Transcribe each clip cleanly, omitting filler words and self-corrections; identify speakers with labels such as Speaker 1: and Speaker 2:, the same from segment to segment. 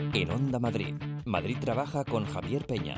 Speaker 1: En Onda Madrid, Madrid Trabaja con Javier Peña.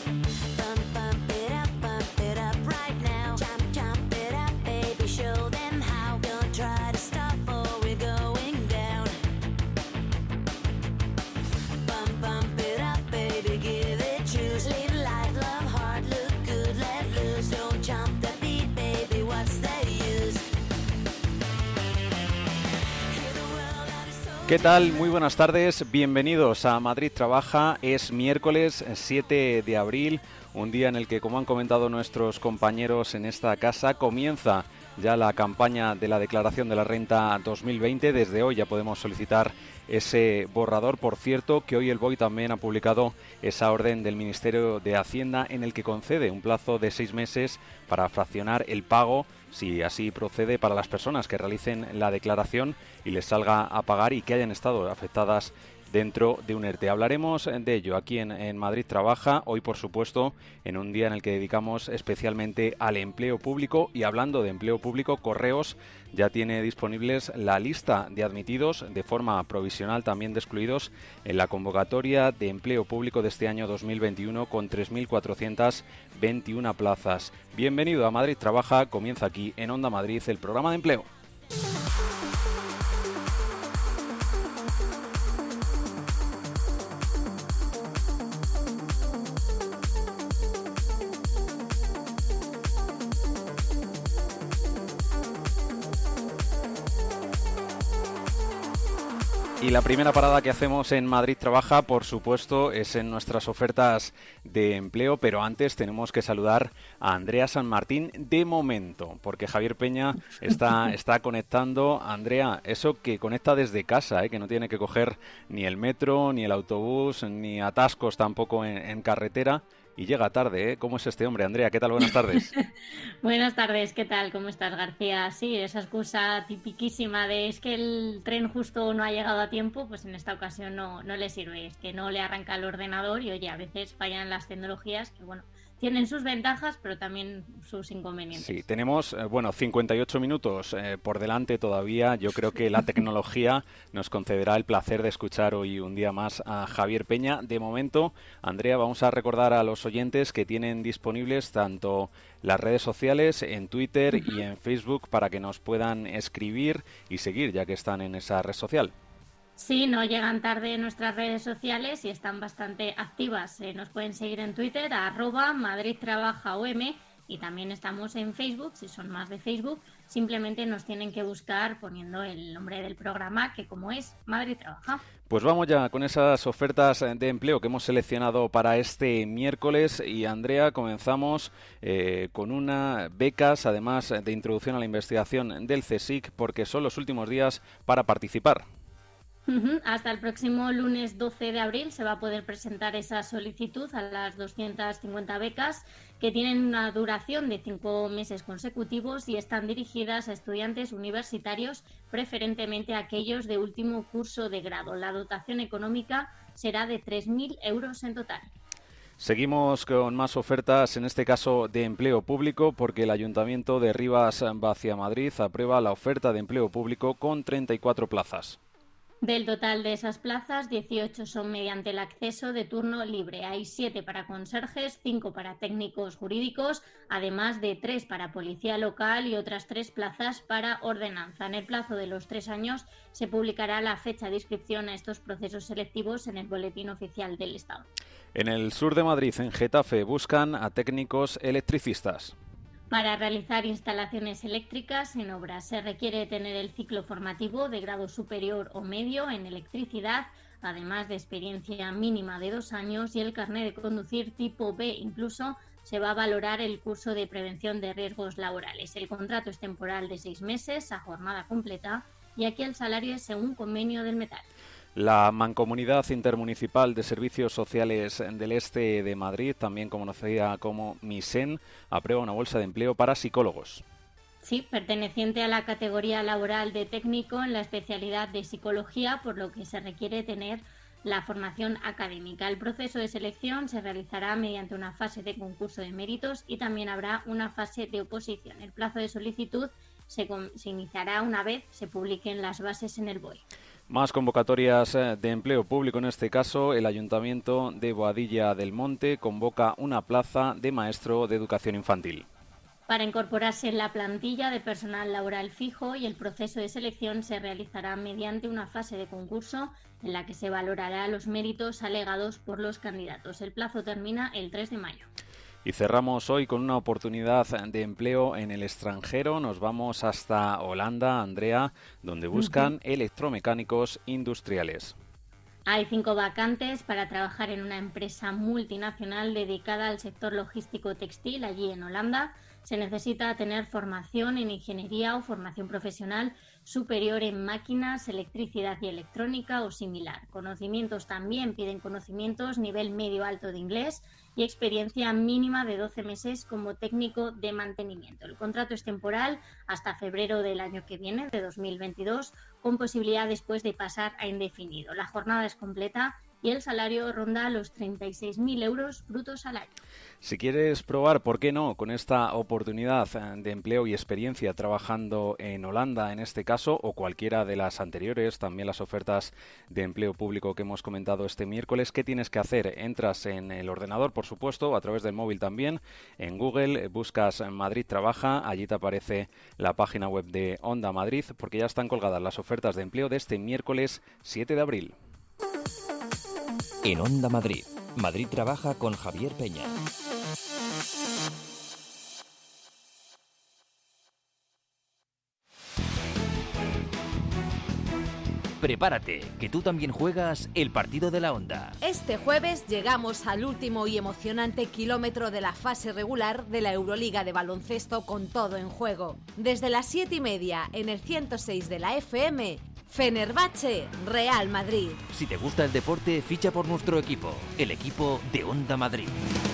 Speaker 2: ¿Qué tal? Muy buenas tardes, bienvenidos a Madrid Trabaja. Es miércoles 7 de abril, un día en el que, como han comentado nuestros compañeros en esta casa, comienza ya la campaña de la declaración de la renta 2020. Desde hoy ya podemos solicitar ese borrador. Por cierto, que hoy el BOE también ha publicado esa orden del Ministerio de Hacienda en el que concede un plazo de 6 meses para fraccionar el pago, si así procede, para las personas que realicen la declaración y les salga a pagar y que hayan estado afectadas dentro de un ERTE. Hablaremos de ello aquí en Madrid Trabaja, hoy por supuesto en un día en el que dedicamos especialmente al empleo público. Y hablando de empleo público, Correos ya tiene disponibles la lista de admitidos de forma provisional, también de excluidos, en la convocatoria de empleo público de este año 2021 con 3.421 plazas. Bienvenido a Madrid Trabaja, comienza aquí en Onda Madrid el programa de empleo. Y la primera parada que hacemos en Madrid Trabaja, por supuesto, es en nuestras ofertas de empleo, pero antes tenemos que saludar a Andrea San Martín de momento, porque Javier Peña está conectando. Andrea, eso que conecta desde casa, que no tiene que coger ni el metro, ni el autobús, ni atascos tampoco en carretera. Y llega tarde, ¿Cómo es este hombre? Andrea, ¿qué tal? Buenas tardes.
Speaker 3: Buenas tardes, ¿qué tal? ¿Cómo estás, García? Sí, esa excusa tipiquísima de es que el tren justo no ha llegado a tiempo, pues en esta ocasión no le sirve. Es que no le arranca el ordenador y, oye, a veces fallan las tecnologías que, bueno, tienen sus ventajas, pero también sus inconvenientes.
Speaker 2: Sí, tenemos, 58 minutos por delante todavía. Yo creo que la tecnología nos concederá el placer de escuchar hoy un día más a Javier Peña. De momento, Andrea, vamos a recordar a los oyentes que tienen disponibles tanto las redes sociales en Twitter y en Facebook para que nos puedan escribir y seguir, ya que están en esa red social.
Speaker 3: Sí, no llegan tarde nuestras redes sociales y están bastante activas. Nos pueden seguir en Twitter, @MadridTrabajaOM, y también estamos en Facebook. Si son más de Facebook, simplemente nos tienen que buscar poniendo el nombre del programa, que como es Madrid Trabaja.
Speaker 2: Pues vamos ya con esas ofertas de empleo que hemos seleccionado para este miércoles. Y Andrea, comenzamos con unas becas, además de introducción a la investigación del CSIC, porque son los últimos días para participar.
Speaker 3: Hasta el próximo lunes 12 de abril se va a poder presentar esa solicitud a las 250 becas que tienen una duración de 5 meses consecutivos y están dirigidas a estudiantes universitarios, preferentemente aquellos de último curso de grado. La dotación económica será de 3.000 euros en total.
Speaker 2: Seguimos con más ofertas, en este caso de empleo público, porque el Ayuntamiento de Rivas-Vaciamadrid aprueba la oferta de empleo público con 34 plazas.
Speaker 3: Del total de esas plazas, 18 son mediante el acceso de turno libre. Hay 7 para conserjes, 5 para técnicos jurídicos, además de 3 para policía local y otras 3 plazas para ordenanza. En el plazo de los 3 años se publicará la fecha de inscripción a estos procesos selectivos en el Boletín Oficial del Estado.
Speaker 2: En el sur de Madrid, en Getafe, buscan a técnicos electricistas.
Speaker 3: Para realizar instalaciones eléctricas en obras se requiere tener el ciclo formativo de grado superior o medio en electricidad, además de experiencia mínima de 2 años y el carnet de conducir tipo B. Incluso se va a valorar el curso de prevención de riesgos laborales. El contrato es temporal de 6 meses a jornada completa y aquí el salario es según convenio del metal.
Speaker 2: La Mancomunidad Intermunicipal de Servicios Sociales del Este de Madrid, también conocida como MISEN, aprueba una bolsa de empleo para psicólogos.
Speaker 3: Sí, perteneciente a la categoría laboral de técnico en la especialidad de psicología, por lo que se requiere tener la formación académica. El proceso de selección se realizará mediante una fase de concurso de méritos y también habrá una fase de oposición. El plazo de solicitud se iniciará una vez se publiquen las bases en el BOE.
Speaker 2: Más convocatorias de empleo público, en este caso el Ayuntamiento de Boadilla del Monte convoca una plaza de maestro de educación infantil.
Speaker 3: Para incorporarse en la plantilla de personal laboral fijo, y el proceso de selección se realizará mediante una fase de concurso en la que se valorará los méritos alegados por los candidatos. El plazo termina el 3 de mayo.
Speaker 2: Y cerramos hoy con una oportunidad de empleo en el extranjero. Nos vamos hasta Holanda, Andrea, donde buscan electromecánicos industriales.
Speaker 3: Hay 5 vacantes para trabajar en una empresa multinacional dedicada al sector logístico textil allí en Holanda. Se necesita tener formación en ingeniería o formación profesional superior en máquinas, electricidad y electrónica o similar. Conocimientos también piden conocimientos nivel medio-alto de inglés y experiencia mínima de 12 meses como técnico de mantenimiento. El contrato es temporal hasta febrero del año que viene, de 2022, con posibilidad después de pasar a indefinido. La jornada es completa y el salario ronda los 36.000 euros brutos al año.
Speaker 2: Si quieres probar, ¿por qué no?, con esta oportunidad de empleo y experiencia trabajando en Holanda, en este caso, o cualquiera de las anteriores, también las ofertas de empleo público que hemos comentado este miércoles, ¿qué tienes que hacer? Entras en el ordenador, por supuesto, a través del móvil también, en Google, buscas Madrid Trabaja, allí te aparece la página web de Onda Madrid, porque ya están colgadas las ofertas de empleo de este miércoles 7 de abril.
Speaker 1: En Onda Madrid, Madrid Trabaja con Javier Peña. Prepárate, que tú también juegas el partido de la Onda.
Speaker 4: Este jueves llegamos al último y emocionante kilómetro de la fase regular de la Euroliga de baloncesto, con todo en juego. Desde las 7:30 en el 106 de la FM, Fenerbahce, Real Madrid.
Speaker 1: Si te gusta el deporte, ficha por nuestro equipo, el equipo de Onda Madrid.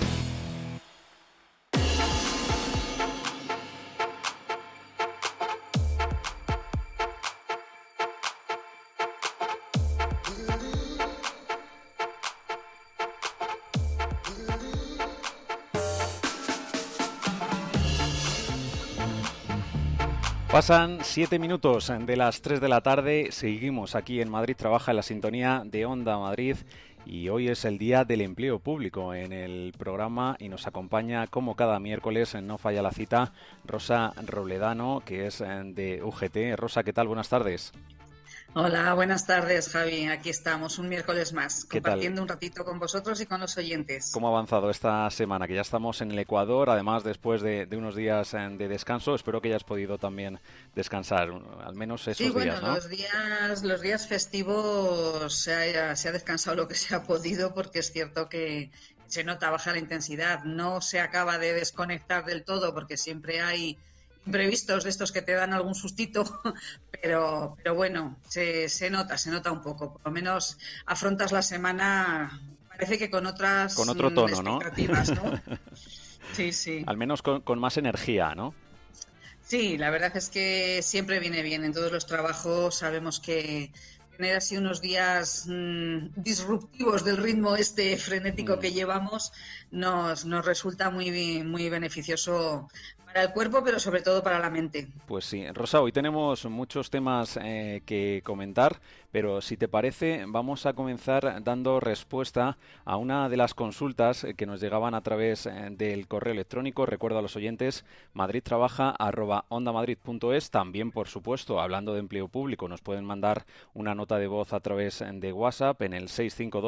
Speaker 2: Pasan 7 minutos de las 3 de la tarde, seguimos aquí en Madrid Trabaja, en la sintonía de Onda Madrid, y hoy es el día del empleo público en el programa y nos acompaña, como cada miércoles, no falla la cita, Rosa Robledano, que es de UGT. Rosa, ¿qué tal? Buenas tardes.
Speaker 5: Hola, buenas tardes, Javi. Aquí estamos un miércoles más,
Speaker 2: ¿Qué
Speaker 5: compartiendo
Speaker 2: tal?
Speaker 5: un ratito con vosotros y con los oyentes.
Speaker 2: ¿Cómo ha avanzado esta semana? Que ya estamos en el Ecuador, además después de unos días de descanso. Espero que hayas podido también descansar, al menos esos
Speaker 5: Sí, bueno,
Speaker 2: días, ¿no?
Speaker 5: los días festivos se ha descansado lo que se ha podido, porque es cierto que se nota baja la intensidad. No se acaba de desconectar del todo, porque siempre hay imprevistos de estos que te dan algún sustito, pero bueno, se nota un poco. Por lo menos afrontas la semana, parece que con otras
Speaker 2: Con otro tono, ¿no?
Speaker 5: expectativas, ¿no? Sí.
Speaker 2: Al menos con más energía, ¿no?
Speaker 5: Sí, la verdad es que siempre viene bien. En todos los trabajos sabemos que tener así unos días disruptivos del ritmo este frenético que llevamos nos resulta muy beneficioso para el cuerpo, pero sobre todo para la mente.
Speaker 2: Pues sí, Rosa, hoy tenemos muchos temas que comentar, pero si te parece, vamos a comenzar dando respuesta a una de las consultas que nos llegaban a través del correo electrónico. Recuerdo a los oyentes, madridtrabaja@ondamadrid.es. También, por supuesto, hablando de empleo público, nos pueden mandar una nota de voz a través de WhatsApp en el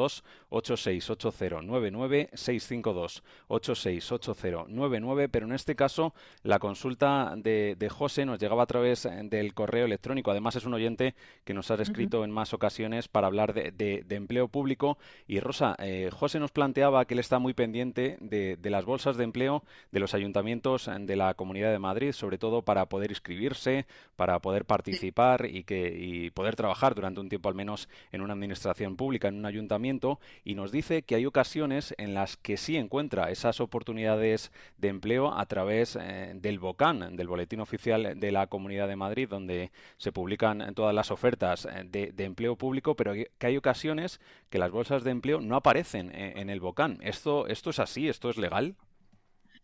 Speaker 2: 652-868099, 652-868099, pero en este caso la consulta de José nos llegaba a través del correo electrónico. Además, es un oyente que nos ha escrito en más ocasiones para hablar de empleo público. Y Rosa, José nos planteaba que él está muy pendiente de las bolsas de empleo de los ayuntamientos de la Comunidad de Madrid, sobre todo para poder inscribirse, para poder participar y poder trabajar durante un tiempo al menos en una administración pública, en un ayuntamiento. Y nos dice que hay ocasiones en las que sí encuentra esas oportunidades de empleo a través del BOCAN, del Boletín Oficial de la Comunidad de Madrid, donde se publican todas las ofertas de empleo público, pero que hay ocasiones que las bolsas de empleo no aparecen en el BOCAN. ¿Esto es así? ¿Esto es legal?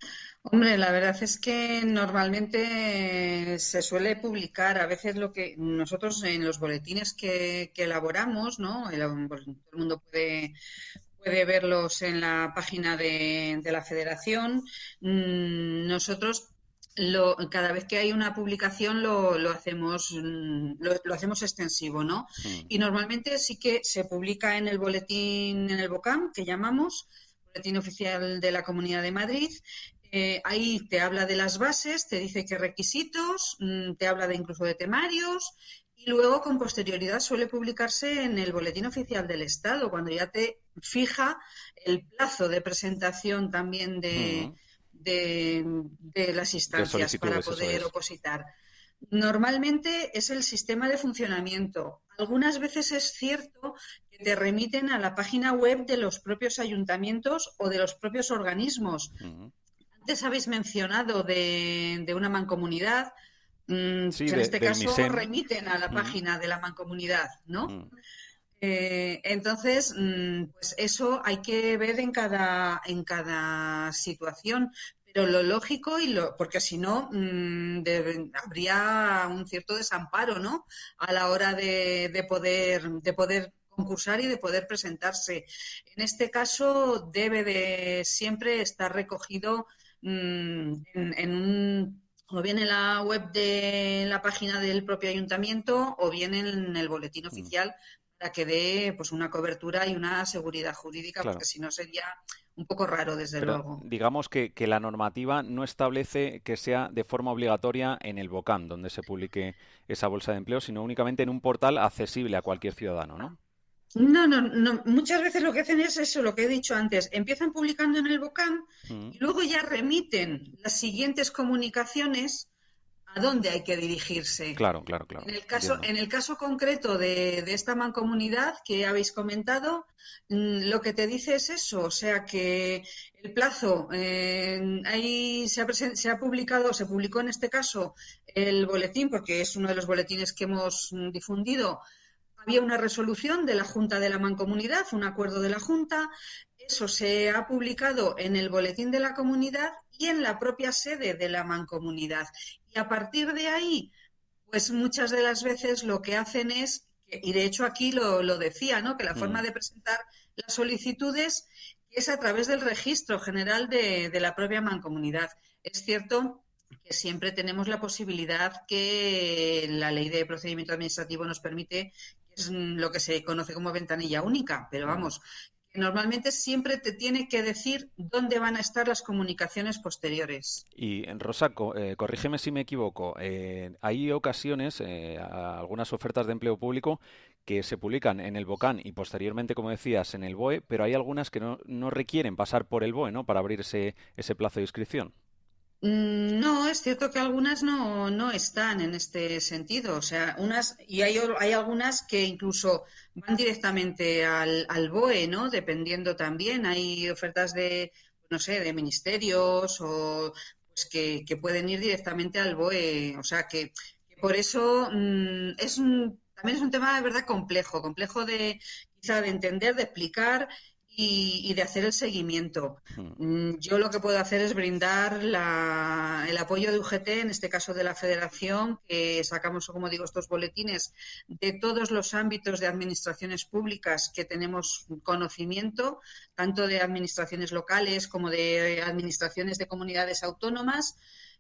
Speaker 5: Hombre, la verdad es que normalmente se suele publicar a veces lo que nosotros en los boletines que elaboramos, ¿no? Pues, todo el mundo puede verlos en la página de la Federación. Nosotros cada vez que hay una publicación lo hacemos lo hacemos extensivo, ¿no?
Speaker 2: Mm.
Speaker 5: Y normalmente sí que se publica en el boletín, en el BOCAM, que llamamos, Boletín Oficial de la Comunidad de Madrid. Ahí te habla de las bases, te dice qué requisitos, te habla de incluso de temarios y luego con posterioridad suele publicarse en el Boletín Oficial del Estado, cuando ya te fija el plazo de presentación también
Speaker 2: Mm.
Speaker 5: de las
Speaker 2: De
Speaker 5: instancias para
Speaker 2: solicitudes, eso
Speaker 5: poder
Speaker 2: es.
Speaker 5: opositar. Normalmente es el sistema de funcionamiento. Algunas veces es cierto que te remiten a la página web de los propios ayuntamientos o de los propios organismos.
Speaker 2: Mm.
Speaker 5: Antes habéis mencionado de una mancomunidad,
Speaker 2: Sí,
Speaker 5: pues en este
Speaker 2: del
Speaker 5: caso
Speaker 2: MISEN.
Speaker 5: remiten a la
Speaker 2: Mm.
Speaker 5: página de la mancomunidad, ¿no?
Speaker 2: Mm.
Speaker 5: Entonces, pues eso hay que ver en cada situación, pero lo lógico porque si no, habría un cierto desamparo, ¿no? A la hora de poder concursar y de poder presentarse. En este caso, debe de siempre estar recogido o bien en la web de la página del propio ayuntamiento o bien en el boletín
Speaker 2: Mm.
Speaker 5: oficial para que dé pues una cobertura y una seguridad jurídica, porque
Speaker 2: Claro.
Speaker 5: si no sería un poco raro, desde
Speaker 2: Pero
Speaker 5: luego.
Speaker 2: digamos que la normativa no establece que sea de forma obligatoria en el BOCAM, donde se publique esa bolsa de empleo, sino únicamente en un portal accesible a cualquier ciudadano, ¿no?
Speaker 5: No, no, no. Muchas veces lo que hacen es eso, lo que he dicho antes. Empiezan publicando en el BOCAM
Speaker 2: Mm.
Speaker 5: y luego ya remiten las siguientes comunicaciones a dónde hay que dirigirse.
Speaker 2: Claro, claro, claro. Entiendo.
Speaker 5: En el caso concreto de esta mancomunidad que habéis comentado, lo que te dice es eso, o sea que el plazo, ahí se ha publicado, se publicó en este caso el boletín, porque es uno de los boletines que hemos difundido. Había una resolución de la Junta de la Mancomunidad, un acuerdo de la Junta. Eso se ha publicado en el boletín de la comunidad y en la propia sede de la Mancomunidad. Y a partir de ahí, pues muchas de las veces lo que hacen es, y de hecho aquí lo decía, ¿no? Que la forma
Speaker 2: Mm.
Speaker 5: de presentar las solicitudes es a través del registro general de la propia mancomunidad. Es cierto que siempre tenemos la posibilidad que la ley de procedimiento administrativo nos permite, que es lo que se conoce como ventanilla única, pero
Speaker 2: Mm.
Speaker 5: vamos, que normalmente siempre te tiene que decir dónde van a estar las comunicaciones posteriores.
Speaker 2: Y Rosa, corrígeme si me equivoco. Hay ocasiones, algunas ofertas de empleo público que se publican en el BOCAN y posteriormente, como decías, en el BOE, pero hay algunas que no requieren pasar por el BOE, ¿no? Para abrir ese plazo de inscripción.
Speaker 5: No, es cierto que algunas no están en este sentido. O sea, hay algunas que incluso van directamente al BOE, ¿no? Dependiendo también. Hay ofertas no sé, de ministerios o pues que pueden ir directamente al BOE. O sea, que por eso también es un tema de verdad complejo quizá de entender, de explicar y de hacer el seguimiento.
Speaker 2: Mm.
Speaker 5: Yo lo que puedo hacer es brindar el apoyo de UGT, en este caso de la Federación, que sacamos, como digo, estos boletines de todos los ámbitos de administraciones públicas que tenemos conocimiento, tanto de administraciones locales como de administraciones de comunidades autónomas,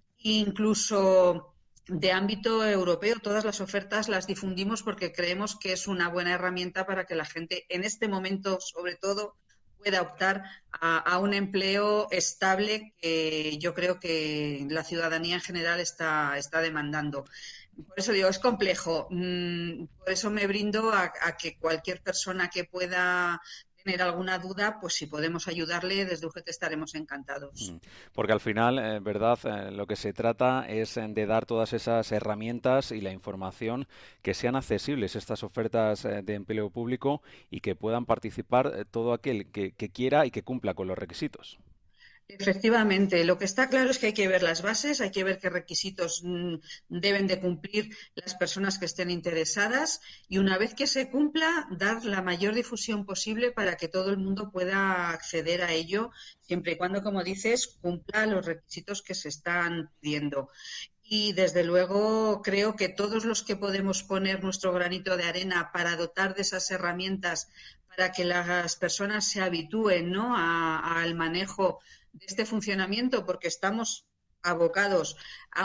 Speaker 5: incluso de ámbito europeo. Todas las ofertas las difundimos porque creemos que es una buena herramienta para que la gente, en este momento sobre todo, pueda optar a un empleo estable que yo creo que la ciudadanía en general está demandando. Por eso digo, es complejo. Por eso me brindo a que cualquier persona que pueda tener alguna duda, pues si podemos ayudarle, desde UGT estaremos encantados.
Speaker 2: Porque al final, ¿verdad? Lo que se trata es de dar todas esas herramientas y la información que sean accesibles estas ofertas de empleo público y que puedan participar todo aquel que quiera y que cumpla con los requisitos.
Speaker 5: Efectivamente, lo que está claro es que hay que ver las bases, hay que ver qué requisitos deben de cumplir las personas que estén interesadas y una vez que se cumpla, dar la mayor difusión posible para que todo el mundo pueda acceder a ello, siempre y cuando, como dices, cumpla los requisitos que se están pidiendo. Y desde luego creo que todos los que podemos poner nuestro granito de arena para dotar de esas herramientas para que las personas se habitúen, ¿no?, al manejo de este funcionamiento, porque estamos abocados,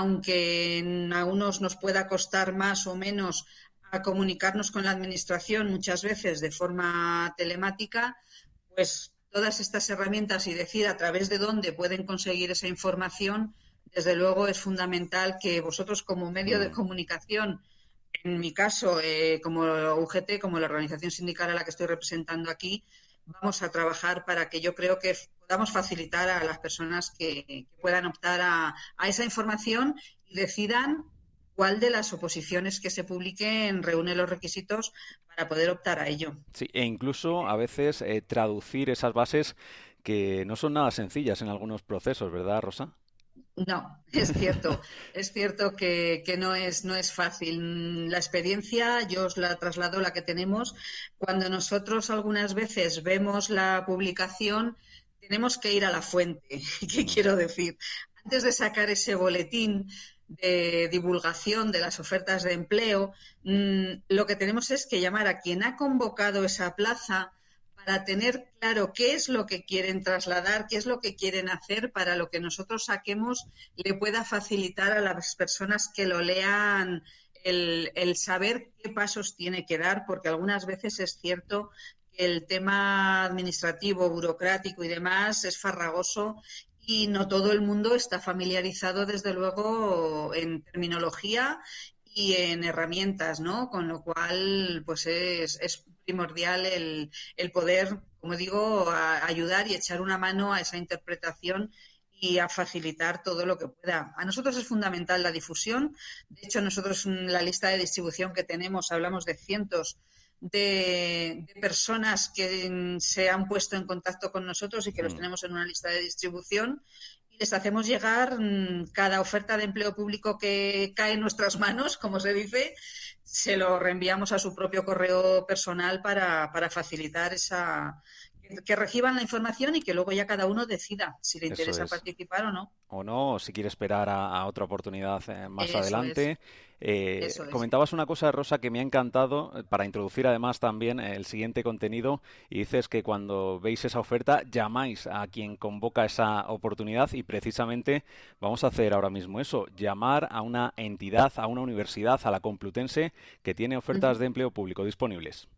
Speaker 5: aunque a unos nos pueda costar más o menos a comunicarnos con la administración muchas veces de forma telemática, pues todas estas herramientas y decir a través de dónde pueden conseguir esa información, desde luego es fundamental que vosotros como medio de comunicación, en mi caso, como UGT, como la organización sindical a la que estoy representando aquí, vamos a trabajar para que yo creo que podamos facilitar a las personas que puedan optar a esa información y decidan cuál de las oposiciones que se publiquen reúne los requisitos para poder optar a ello.
Speaker 2: Sí, e incluso a veces traducir esas bases que no son nada sencillas en algunos procesos, ¿verdad, Rosa?
Speaker 5: No, es cierto que no es fácil. La experiencia, yo os la traslado, la que tenemos. Cuando nosotros algunas veces vemos la publicación, tenemos que ir a la fuente. ¿Qué quiero decir? Antes de sacar ese boletín de divulgación de las ofertas de empleo, lo que tenemos es que llamar a quien ha convocado esa plaza para tener claro qué es lo que quieren trasladar, qué es lo que quieren hacer, para lo que nosotros saquemos le pueda facilitar a las personas que lo lean el saber qué pasos tiene que dar, porque algunas veces es cierto que el tema administrativo, burocrático y demás es farragoso y no todo el mundo está familiarizado, desde luego, en terminología y en herramientas, ¿no? Con lo cual, pues es primordial el poder, como digo, ayudar y echar una mano a esa interpretación y a facilitar todo lo que pueda. A nosotros es fundamental la difusión. De hecho, nosotros en la lista de distribución que tenemos hablamos de cientos de personas que se han puesto en contacto con nosotros y que los tenemos en una lista de distribución. Les hacemos llegar cada oferta de empleo público que cae en nuestras manos, como se dice, se lo reenviamos a su propio correo personal para facilitar que reciban la información y que luego ya cada uno decida si le interesa participar o no.
Speaker 2: O no, o si quiere esperar a otra oportunidad más
Speaker 5: Eso
Speaker 2: adelante.
Speaker 5: Eso es.
Speaker 2: Comentabas una cosa, Rosa, que me ha encantado para introducir además también el siguiente contenido, y dices que cuando veis esa oferta llamáis a quien convoca esa oportunidad, y precisamente vamos a hacer ahora mismo eso, llamar a una entidad, a una universidad, a la Complutense, que tiene ofertas de empleo público disponibles.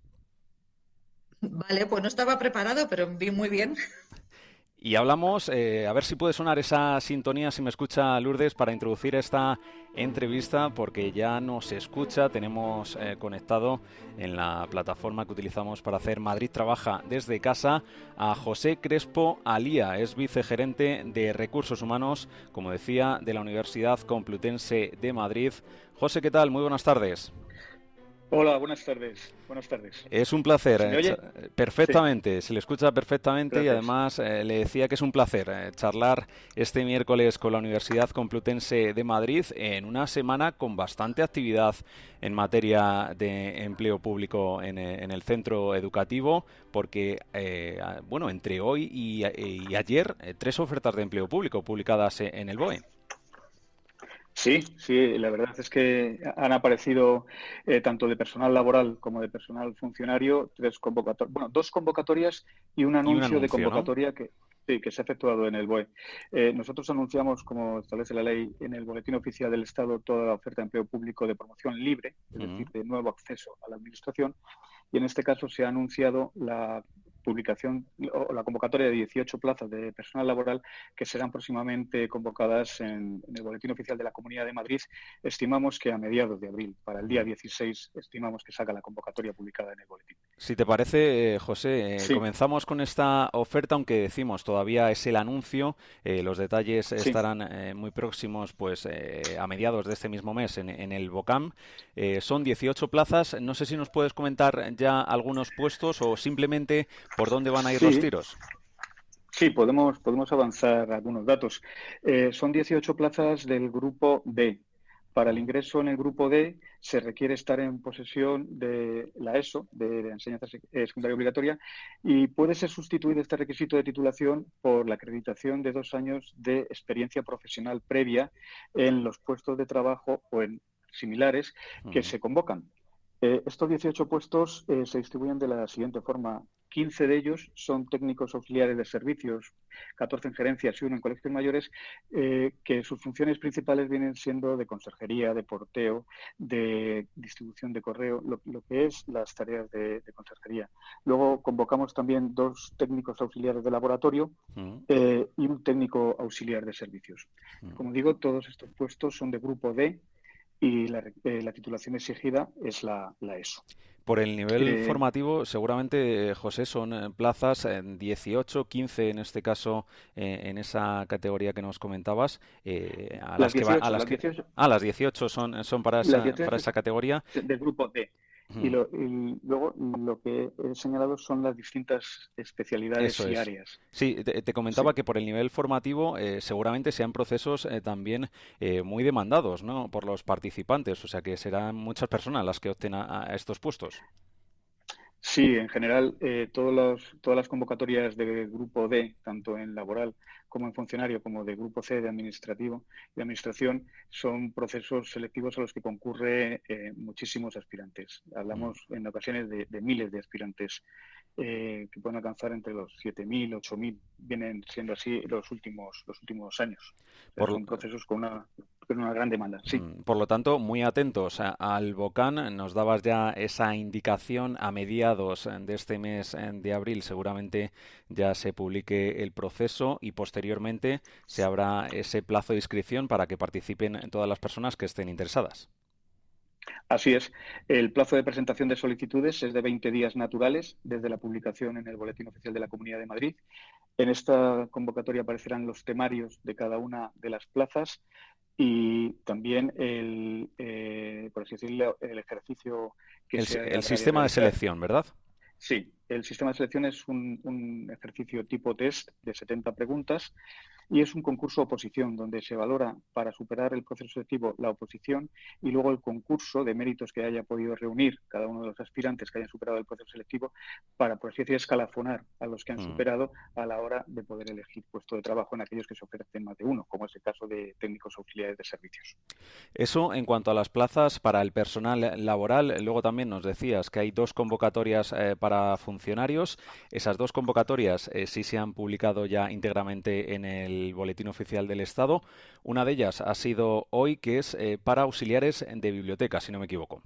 Speaker 5: Vale, pues no estaba preparado, pero vi muy bien.
Speaker 2: Y hablamos, a ver si puede sonar esa sintonía, si me escucha Lourdes, para introducir esta entrevista, porque ya nos escucha. Tenemos conectado en la plataforma que utilizamos para hacer Madrid Trabaja desde casa a José Crespo Alía, es vicegerente de Recursos Humanos, como decía, de la Universidad Complutense de Madrid. José, ¿qué tal? Muy buenas tardes.
Speaker 6: Hola, buenas tardes. Buenas tardes.
Speaker 2: Es un placer.
Speaker 6: ¿Se me oye?
Speaker 2: Perfectamente, sí. Se le escucha perfectamente.
Speaker 6: Gracias.
Speaker 2: Y además le decía que es un placer charlar este miércoles con la Universidad Complutense de Madrid en una semana con bastante actividad en materia de empleo público en el centro educativo, porque bueno, entre hoy y ayer 3 ofertas de empleo público publicadas en el BOE.
Speaker 6: Sí, la verdad es que han aparecido tanto de personal laboral como de personal funcionario 2 convocatorias y un anuncio de convocatoria, ¿no?, que se ha efectuado en el BOE. Nosotros anunciamos, como establece la ley, en el Boletín Oficial del Estado toda la oferta de empleo público de promoción libre, es decir, de nuevo acceso a la administración, y en este caso se ha anunciado la publicación o la convocatoria de 18 plazas de personal laboral que serán próximamente convocadas en el Boletín Oficial de la Comunidad de Madrid. Estimamos que a mediados de abril, para el día 16, estimamos que salga la convocatoria publicada en el boletín. Si te parece, José, comenzamos con esta oferta, aunque decimos todavía es el anuncio, los detalles estarán muy próximos, pues a mediados de este mismo mes en el BOCAM. Son 18 plazas. No sé si nos puedes comentar ya algunos puestos o simplemente por dónde van a ir los tiros. Sí, podemos avanzar algunos datos. Son 18 plazas del grupo D. Para el ingreso en el grupo D se requiere estar en posesión de la ESO, de la enseñanza secundaria obligatoria, y puede ser sustituido este requisito de titulación por la acreditación de 2 años de experiencia profesional previa en los puestos de trabajo o en similares que se convocan. Estos 18 puestos se distribuyen de la siguiente forma. 15 de ellos son técnicos auxiliares de servicios, 14 en gerencias y 1 en colegios mayores, que sus funciones principales vienen siendo de conserjería, de porteo, de distribución de correo, lo que es las tareas de conserjería. Luego convocamos también 2 técnicos auxiliares de laboratorio y un técnico auxiliar de servicios. Como digo, todos estos puestos son de grupo D y la titulación exigida es la ESO.
Speaker 2: Por el nivel formativo, seguramente, José, son plazas en 18, 15 en este caso, en esa categoría que nos comentabas.
Speaker 6: Las
Speaker 2: 18 son para esa categoría.
Speaker 6: Del grupo D. Y luego lo que he señalado son las distintas especialidades y áreas.
Speaker 2: Sí, te comentaba que por el nivel formativo seguramente sean procesos también muy demandados, ¿no?, por los participantes, o sea que serán muchas personas las que opten a estos puestos.
Speaker 6: Sí, en general, todas las convocatorias de grupo D, tanto en laboral como en funcionario, como de grupo C de administrativo y de administración, son procesos selectivos a los que concurre muchísimos aspirantes. Hablamos en ocasiones de miles de aspirantes que pueden alcanzar entre los 7.000, 8.000, vienen siendo así los últimos años. Son procesos con una gran demanda, sí.
Speaker 2: Por lo tanto, muy atentos al BOCAN. Nos dabas ya esa indicación a mediados de este mes de abril. Seguramente ya se publique el proceso y posteriormente se abra ese plazo de inscripción para que participen todas las personas que estén interesadas.
Speaker 6: Así es. El plazo de presentación de solicitudes es de 20 días naturales desde la publicación en el Boletín Oficial de la Comunidad de Madrid. En esta convocatoria aparecerán los temarios de cada una de las plazas y también por así decirlo, el ejercicio que
Speaker 2: el sistema de selección, ¿verdad?
Speaker 6: Sí, el sistema de selección es un ejercicio tipo test de 70 preguntas y es un concurso oposición donde se valora para superar el proceso selectivo la oposición y luego el concurso de méritos que haya podido reunir cada uno de los aspirantes que hayan superado el proceso selectivo para, por así decir, escalafonar a los que han superado a la hora de poder elegir puesto de trabajo en aquellos que se ofrecen más de uno, como es el caso de técnicos auxiliares de servicios.
Speaker 2: Eso en cuanto a las plazas para el personal laboral. Luego también nos decías que hay 2 convocatorias para funcionarios. Esas 2 convocatorias sí se han publicado ya íntegramente en el Boletín Oficial del Estado. Una de ellas ha sido hoy, que es para auxiliares de biblioteca, si no me equivoco.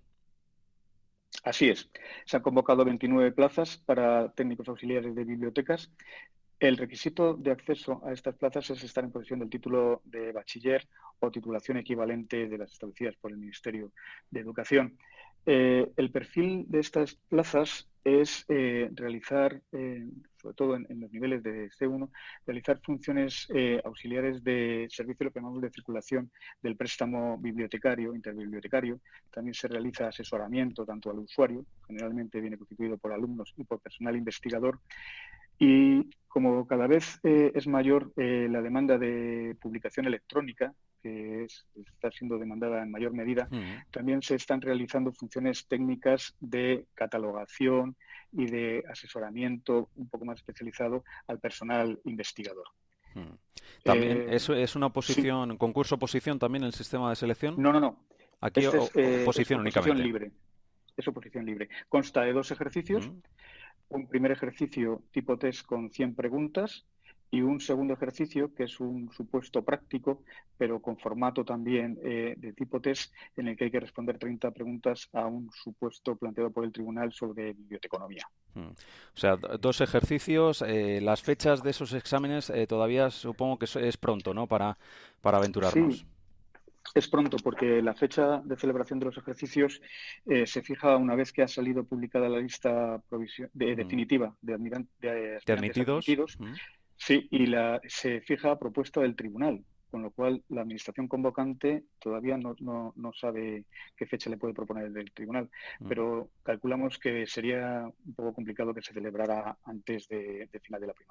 Speaker 6: Así es. Se han convocado 29 plazas para técnicos auxiliares de bibliotecas. El requisito de acceso a estas plazas es estar en posesión del título de bachiller o titulación equivalente de las establecidas por el Ministerio de Educación. El perfil de estas plazas es realizar, sobre todo en los niveles de C1, realizar funciones auxiliares de servicio, lo que llamamos de circulación del préstamo bibliotecario, interbibliotecario. También se realiza asesoramiento tanto al usuario, generalmente viene constituido por alumnos y por personal investigador. Y como cada vez es mayor la demanda de publicación electrónica, que está siendo demandada en mayor medida, también se están realizando funciones técnicas de catalogación y de asesoramiento un poco más especializado al personal investigador.
Speaker 2: ¿También eso es una oposición, sí, concurso-oposición también el sistema de selección?
Speaker 6: No.
Speaker 2: Aquí es oposición únicamente.
Speaker 6: Libre. Es oposición libre. Consta de 2 ejercicios. Un primer ejercicio tipo test con 100 preguntas y un segundo ejercicio que es un supuesto práctico, pero con formato también de tipo test, en el que hay que responder 30 preguntas a un supuesto planteado por el tribunal sobre biblioteconomía.
Speaker 2: O sea, 2 ejercicios. Las fechas de esos exámenes todavía supongo que es pronto, ¿no?, para aventurarnos.
Speaker 6: Sí. Es pronto porque la fecha de celebración de los ejercicios se fija una vez que ha salido publicada la lista definitiva de admitidos. Sí, y se fija a propuesta del tribunal, con lo cual la administración convocante todavía no sabe qué fecha le puede proponer el tribunal, pero calculamos que sería un poco complicado que se celebrara antes de final de la primavera.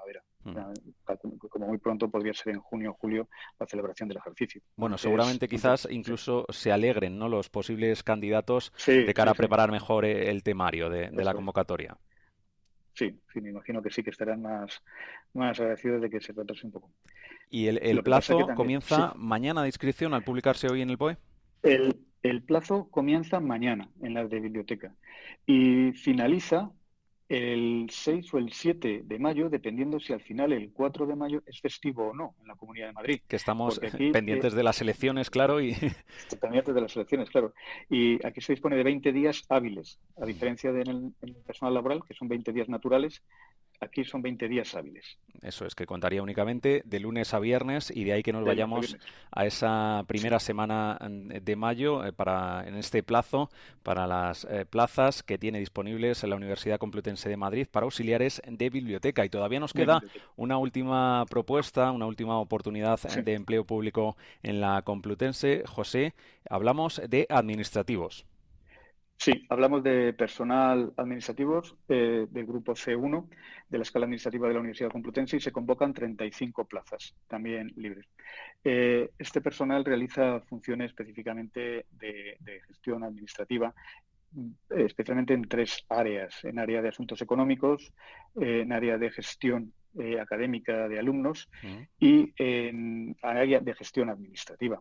Speaker 6: Como muy pronto podría ser en junio o julio la celebración del ejercicio.
Speaker 2: Bueno, seguramente quizás incluso se alegren, ¿no?, los posibles candidatos de cara a preparar mejor el temario de la convocatoria.
Speaker 6: Sí, me imagino que sí, que estarán más agradecidos de que se retrase un poco.
Speaker 2: ¿Y el plazo comienza mañana de inscripción al publicarse hoy en el BOE?
Speaker 6: El plazo comienza mañana en la de biblioteca y finaliza el 6 o el 7 de mayo, dependiendo si al final el 4 de mayo es festivo o no en la Comunidad de Madrid.
Speaker 2: Que estamos aquí, pendientes de las elecciones, claro.
Speaker 6: Pendientes de las elecciones, claro. Y aquí se dispone de 20 días hábiles, a diferencia del personal laboral, que son 20 días naturales. Aquí son 20 días hábiles.
Speaker 2: Eso es, que contaría únicamente de lunes a viernes, y de ahí que nos vayamos a esa primera semana de mayo en este plazo para las plazas que tiene disponibles en la Universidad Complutense de Madrid para auxiliares de biblioteca. Y todavía nos queda una última propuesta, una última oportunidad de empleo público en la Complutense. José, hablamos de administrativos.
Speaker 6: Sí, hablamos de personal administrativos del grupo C1 de la escala administrativa de la Universidad Complutense y se convocan 35 plazas, también libres. Este personal realiza funciones específicamente de gestión administrativa, especialmente en 3 áreas: en área de asuntos económicos, en área de gestión académica de alumnos y en área de gestión administrativa.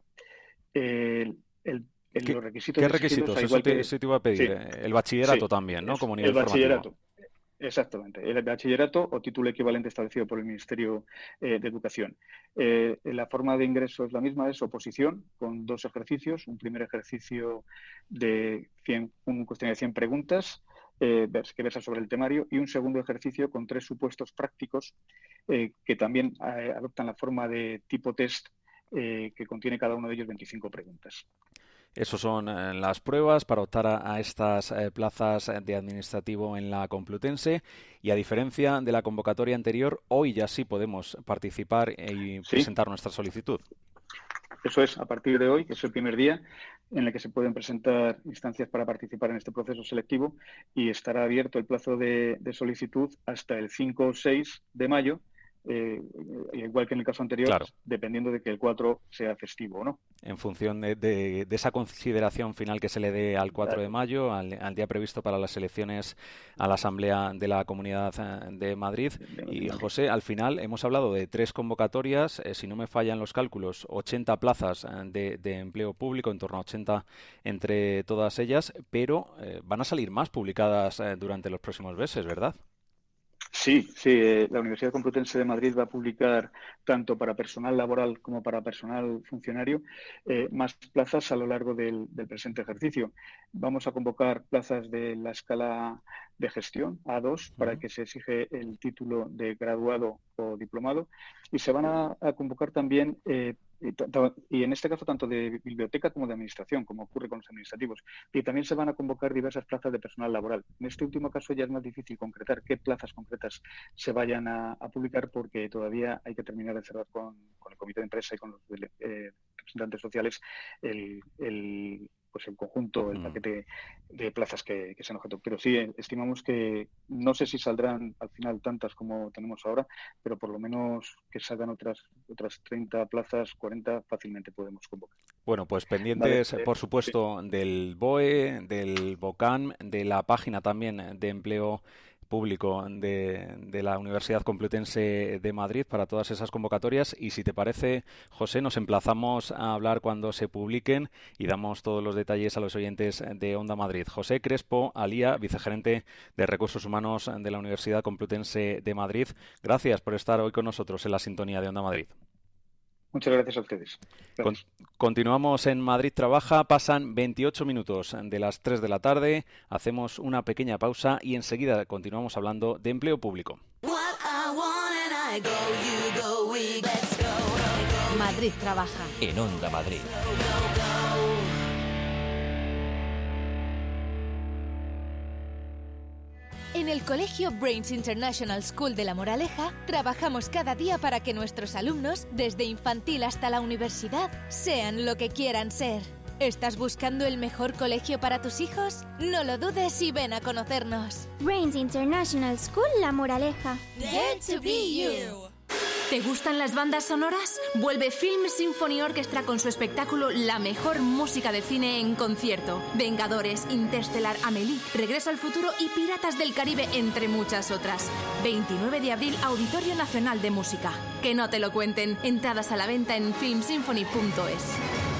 Speaker 6: Los requisitos.
Speaker 2: ¿Qué requisitos? Eso te iba a pedir. Sí. El bachillerato también, ¿no? Como nivel
Speaker 6: bachillerato. Exactamente. El bachillerato o título equivalente establecido por el Ministerio de Educación. La forma de ingreso es la misma, es oposición con 2 ejercicios. Un primer ejercicio de un cuestionario de 100 preguntas que versa sobre el temario, y un segundo ejercicio con 3 supuestos prácticos que también adoptan la forma de tipo test que contiene cada uno de ellos 25 preguntas.
Speaker 2: Esas son las pruebas para optar a estas plazas de administrativo en la Complutense, y a diferencia de la convocatoria anterior, hoy ya sí podemos participar y presentar nuestra solicitud.
Speaker 6: Eso es, a partir de hoy, que es el primer día en el que se pueden presentar instancias para participar en este proceso selectivo, y estará abierto el plazo de solicitud hasta el 5 o 6 de mayo, igual que en el caso anterior, claro, dependiendo de que el 4 sea festivo o no.
Speaker 2: En función de esa consideración final que se le dé al 4 de mayo, al día previsto para las elecciones a la Asamblea de la Comunidad de Madrid. Y José, al final hemos hablado de 3 convocatorias, si no me fallan los cálculos, 80 plazas de empleo público, en torno a 80 entre todas ellas, pero van a salir más publicadas durante los próximos meses, ¿verdad?
Speaker 6: Sí, la Universidad Complutense de Madrid va a publicar, tanto para personal laboral como para personal funcionario, más plazas a lo largo del presente ejercicio. Vamos a convocar plazas de la escala de gestión A2 para que se exige el título de graduado o diplomado, y se van a convocar también y en este caso tanto de biblioteca como de administración, como ocurre con los administrativos, y también se van a convocar diversas plazas de personal laboral. En este último caso ya es más difícil concretar qué plazas concretas se vayan a publicar, porque todavía hay que terminar de cerrar con el comité de empresa y con los representantes sociales el conjunto, el paquete de plazas que sean objeto. Pero sí, estimamos que no sé si saldrán al final tantas como tenemos ahora, pero por lo menos que salgan otras 30 plazas, 40 fácilmente podemos convocar.
Speaker 2: Bueno, pues pendientes, por supuesto, del BOE, del BOCAM, de la página también de empleo público de la Universidad Complutense de Madrid para todas esas convocatorias. Y si te parece, José, nos emplazamos a hablar cuando se publiquen y damos todos los detalles a los oyentes de Onda Madrid. José Crespo Alía, vicegerente de Recursos Humanos de la Universidad Complutense de Madrid, gracias por estar hoy con nosotros en la sintonía de Onda Madrid.
Speaker 6: Muchas gracias a ustedes.
Speaker 2: Continuamos en Madrid Trabaja. Pasan 28 minutos de las 3 de la tarde. Hacemos una pequeña pausa y enseguida continuamos hablando de empleo público.
Speaker 4: Madrid Trabaja.
Speaker 1: En Onda Madrid.
Speaker 7: En el Colegio Brains International School de La Moraleja, trabajamos cada día para que nuestros alumnos, desde infantil hasta la universidad, sean lo que quieran ser. ¿Estás buscando el mejor colegio para tus hijos? No lo dudes y ven a conocernos.
Speaker 8: Brains International School La Moraleja.
Speaker 7: Dare to be you.
Speaker 8: ¿Te gustan las bandas sonoras? Vuelve Film Symphony Orchestra con su espectáculo La mejor música de cine en concierto. Vengadores, Interstellar, Amélie, Regreso al futuro y Piratas del Caribe, entre muchas otras. 29 de abril, Auditorio Nacional de Música. Que no te lo cuenten. Entradas a la venta en filmsymphony.es.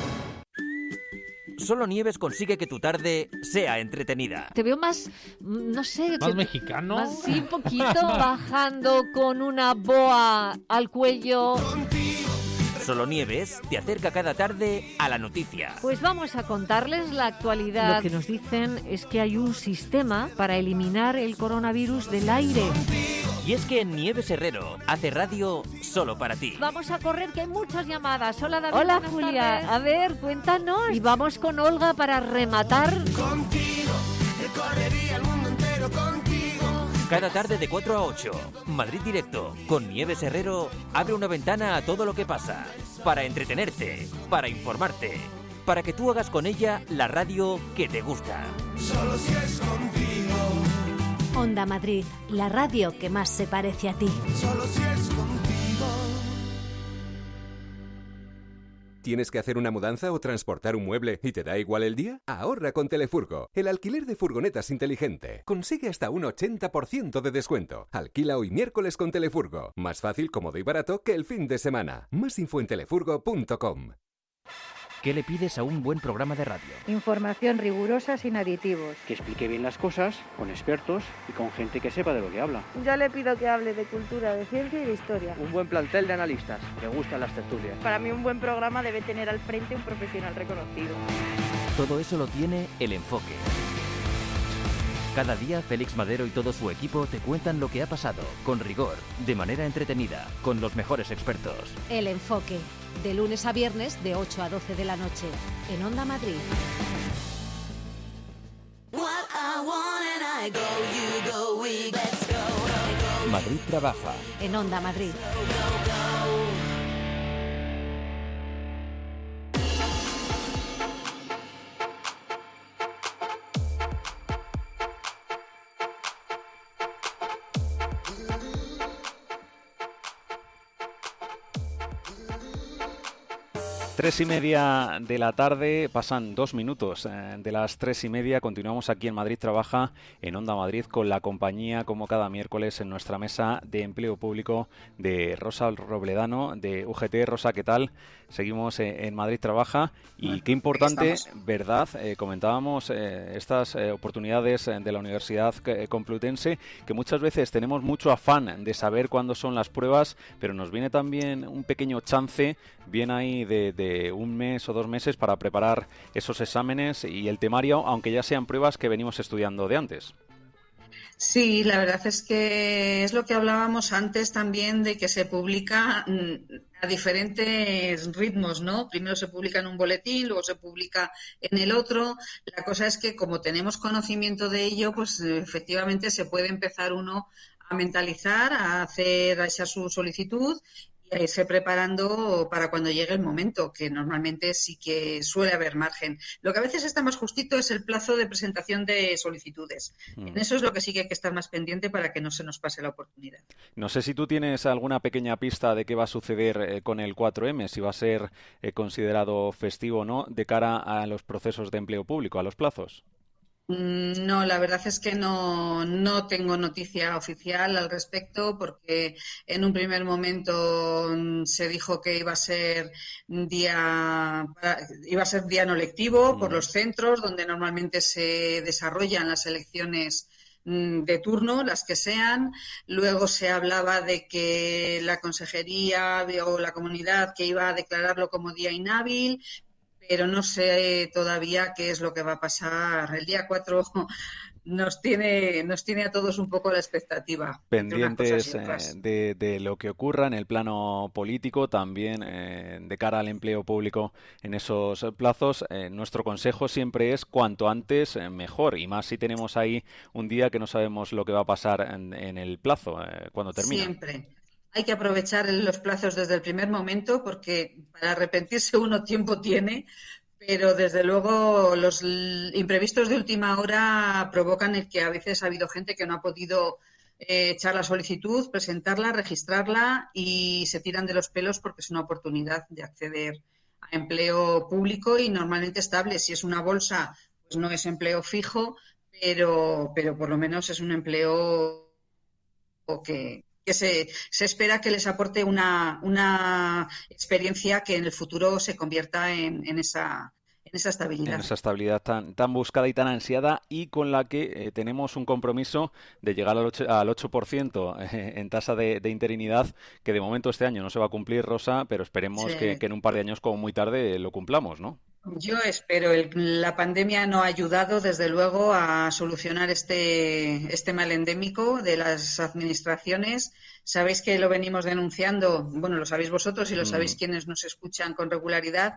Speaker 1: Solo Nieves consigue que tu tarde sea entretenida.
Speaker 9: Te veo más, no sé...
Speaker 10: ¿Más mexicano?
Speaker 9: Más, sí, un poquito, bajando con una boa al cuello.
Speaker 1: Solo Nieves te acerca cada tarde a la noticia.
Speaker 9: Pues vamos a contarles la actualidad. Lo que nos dicen es que hay un sistema para eliminar el coronavirus del aire.
Speaker 1: Y es que Nieves Herrero hace radio solo para ti.
Speaker 9: Vamos a correr, que hay muchas llamadas. Hola, David.
Speaker 11: Hola, Julia.
Speaker 9: Tardes. A ver, cuéntanos. Y vamos con Olga para rematar.
Speaker 12: Contigo, recorrería el mundo entero contigo.
Speaker 1: Cada tarde de 4 a 8, Madrid Directo, con Nieves Herrero, abre una ventana a todo lo que pasa. Para entretenerte, para informarte, para que tú hagas con ella la radio que te gusta.
Speaker 12: Solo si es contigo.
Speaker 4: Onda Madrid, la radio que más se parece a ti.
Speaker 12: Solo si es contigo.
Speaker 13: ¿Tienes que hacer una mudanza o transportar un mueble y te da igual el día? Ahorra con Telefurgo, el alquiler de furgonetas inteligente. Consigue hasta un 80% de descuento. Alquila hoy miércoles con Telefurgo. Más fácil, cómodo y barato que el fin de semana. Más info en telefurgo.com.
Speaker 1: ¿Qué le pides a un buen programa de radio?
Speaker 14: Información rigurosa sin aditivos.
Speaker 15: Que explique bien las cosas, con expertos y con gente que sepa de lo que habla.
Speaker 14: Yo le pido que hable de cultura, de ciencia y de historia.
Speaker 15: Un buen plantel de analistas, que gustan las tertulias.
Speaker 14: Para mí un buen programa debe tener al frente un profesional reconocido.
Speaker 1: Todo eso lo tiene El Enfoque. Cada día Félix Madero y todo su equipo te cuentan lo que ha pasado, con rigor, de manera entretenida, con los mejores expertos.
Speaker 4: El Enfoque, de lunes a viernes de 8 a 12 de la noche, en Onda Madrid.
Speaker 1: Madrid trabaja.
Speaker 4: En Onda Madrid.
Speaker 2: Tres y media de la tarde, pasan 2 minutos de las 3:30. Continuamos aquí en Madrid Trabaja, en Onda Madrid, con la compañía, como cada miércoles, en nuestra mesa de empleo público de Rosa Robledano, de UGT. Rosa, ¿qué tal? Seguimos en Madrid Trabaja y qué importante, ¿verdad? Comentábamos estas oportunidades de la Universidad Complutense, que muchas veces tenemos mucho afán de saber cuándo son las pruebas, pero nos viene también un pequeño chance, bien ahí de 1 mes o 2 meses para preparar esos exámenes y el temario, aunque ya sean pruebas que venimos estudiando de antes.
Speaker 5: Sí, la verdad es que es lo que hablábamos antes también, de que se publica a diferentes ritmos, ¿no? Primero se publica en un boletín, luego se publica en el otro. La cosa es que, como tenemos conocimiento de ello, pues efectivamente se puede empezar uno a mentalizar, a echar su solicitud y a irse preparando para cuando llegue el momento, que normalmente sí que suele haber margen. Lo que a veces está más justito es el plazo de presentación de solicitudes. En eso es lo que sí que hay que estar más pendiente para que no se nos pase la oportunidad.
Speaker 2: No sé si tú tienes alguna pequeña pista de qué va a suceder con el 4M, si va a ser considerado festivo o no, de cara a los procesos de empleo público, a los plazos.
Speaker 5: No, la verdad es que no tengo noticia oficial al respecto, porque en un primer momento se dijo que iba a ser día no lectivo por los centros donde normalmente se desarrollan las elecciones de turno, las que sean. Luego se hablaba de que la consejería o la comunidad que iba a declararlo como día inhábil, pero no sé todavía qué es lo que va a pasar. El día 4 nos tiene a todos un poco la expectativa.
Speaker 2: Pendientes de lo que ocurra en el plano político, también de cara al empleo público en esos plazos. Nuestro consejo siempre es cuanto antes mejor, y más si tenemos ahí un día que no sabemos lo que va a pasar en el plazo, cuando termina.
Speaker 5: Siempre. Hay que aprovechar los plazos desde el primer momento, porque para arrepentirse uno tiempo tiene, pero desde luego los imprevistos de última hora provocan el que a veces ha habido gente que no ha podido echar la solicitud, presentarla, registrarla y se tiran de los pelos porque es una oportunidad de acceder a empleo público y normalmente estable. Si es una bolsa, pues no es empleo fijo, pero por lo menos es un empleo que se espera que les aporte una experiencia que en el futuro se convierta en esa estabilidad.
Speaker 2: En esa estabilidad tan buscada y tan ansiada, y con la que tenemos un compromiso de llegar al 8% en tasa de interinidad, que de momento este año no se va a cumplir, Rosa, pero esperemos que en un par de años, como muy tarde, lo cumplamos, ¿no?
Speaker 5: Yo espero. La pandemia no ha ayudado, desde luego, a solucionar este mal endémico de las administraciones. Sabéis que lo venimos denunciando, bueno, lo sabéis vosotros y lo sabéis quienes nos escuchan con regularidad,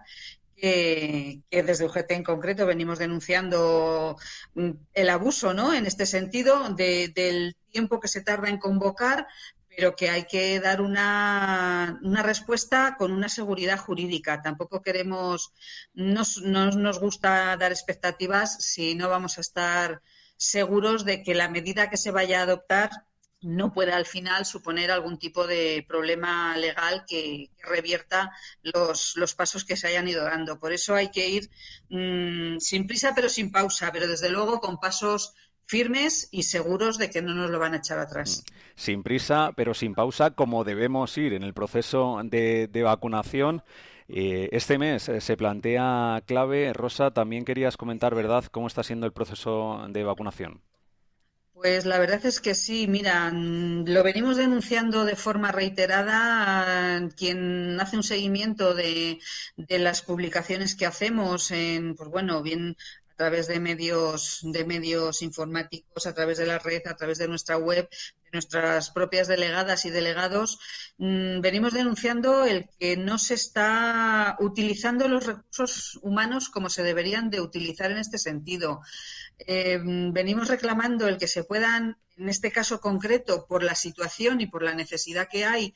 Speaker 5: que desde UGT en concreto venimos denunciando el abuso, ¿no?, en este sentido, del tiempo que se tarda en convocar, pero que hay que dar una respuesta con una seguridad jurídica. Tampoco queremos, no nos gusta dar expectativas si no vamos a estar seguros de que la medida que se vaya a adoptar no pueda al final suponer algún tipo de problema legal que revierta los pasos que se hayan ido dando. Por eso hay que ir sin prisa pero sin pausa, pero desde luego con pasos firmes y seguros de que no nos lo van a echar atrás.
Speaker 2: Sin prisa pero sin pausa, como debemos ir en el proceso de vacunación. Este mes se plantea clave. Rosa, también querías comentar, ¿verdad?, cómo está siendo el proceso de vacunación.
Speaker 5: Pues la verdad es que sí, mira, lo venimos denunciando de forma reiterada. Quien hace un seguimiento de las publicaciones que hacemos, pues bueno, bien a través de medios informáticos, a través de la red, a través de nuestra web, de nuestras propias delegadas y delegados, venimos denunciando el que no se está utilizando los recursos humanos como se deberían de utilizar en este sentido. Venimos reclamando el que se puedan, en este caso concreto, por la situación y por la necesidad que hay,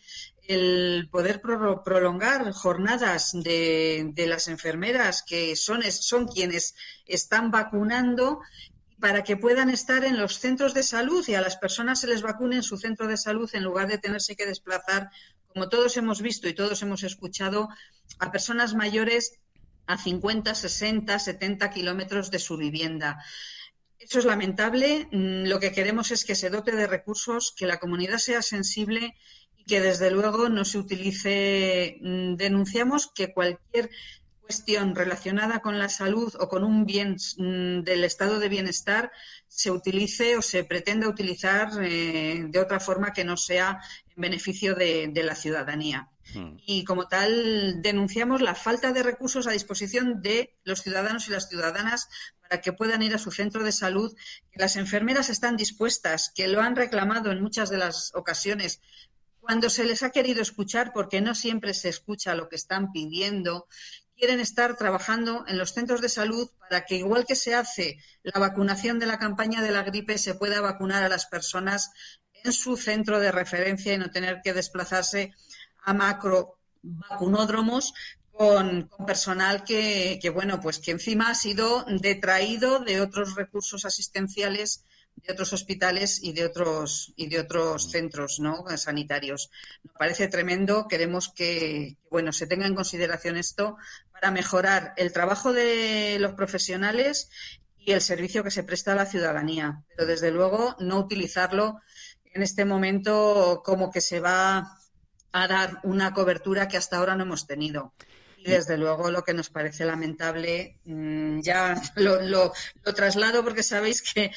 Speaker 5: el poder prolongar jornadas de las enfermeras, que son quienes están vacunando, para que puedan estar en los centros de salud y a las personas se les vacune en su centro de salud en lugar de tenerse que desplazar, como todos hemos visto y todos hemos escuchado, a personas mayores a 50, 60, 70 kilómetros de su vivienda. Eso es lamentable. Lo que queremos es que se dote de recursos, que la comunidad sea sensible y que desde luego no se utilice. Denunciamos que cualquier cuestión relacionada con la salud o con un bien del estado de bienestar se utilice o se pretenda utilizar de otra forma que no sea en beneficio de la ciudadanía. Y como tal denunciamos la falta de recursos a disposición de los ciudadanos y las ciudadanas para que puedan ir a su centro de salud, que las enfermeras están dispuestas, que lo han reclamado en muchas de las ocasiones, cuando se les ha querido escuchar, porque no siempre se escucha lo que están pidiendo. Quieren estar trabajando en los centros de salud para que, igual que se hace la vacunación de la campaña de la gripe, se pueda vacunar a las personas en su centro de referencia y no tener que desplazarse a macro vacunódromos con personal que bueno, pues que encima ha sido detraído de otros recursos asistenciales, de otros hospitales y de otros centros, ¿no?, sanitarios. Nos parece tremendo. Queremos que bueno, se tenga en consideración esto para mejorar el trabajo de los profesionales y el servicio que se presta a la ciudadanía, pero desde luego no utilizarlo en este momento como que se va a dar una cobertura que hasta ahora no hemos tenido. Y desde luego lo que nos parece lamentable, ya lo traslado porque sabéis que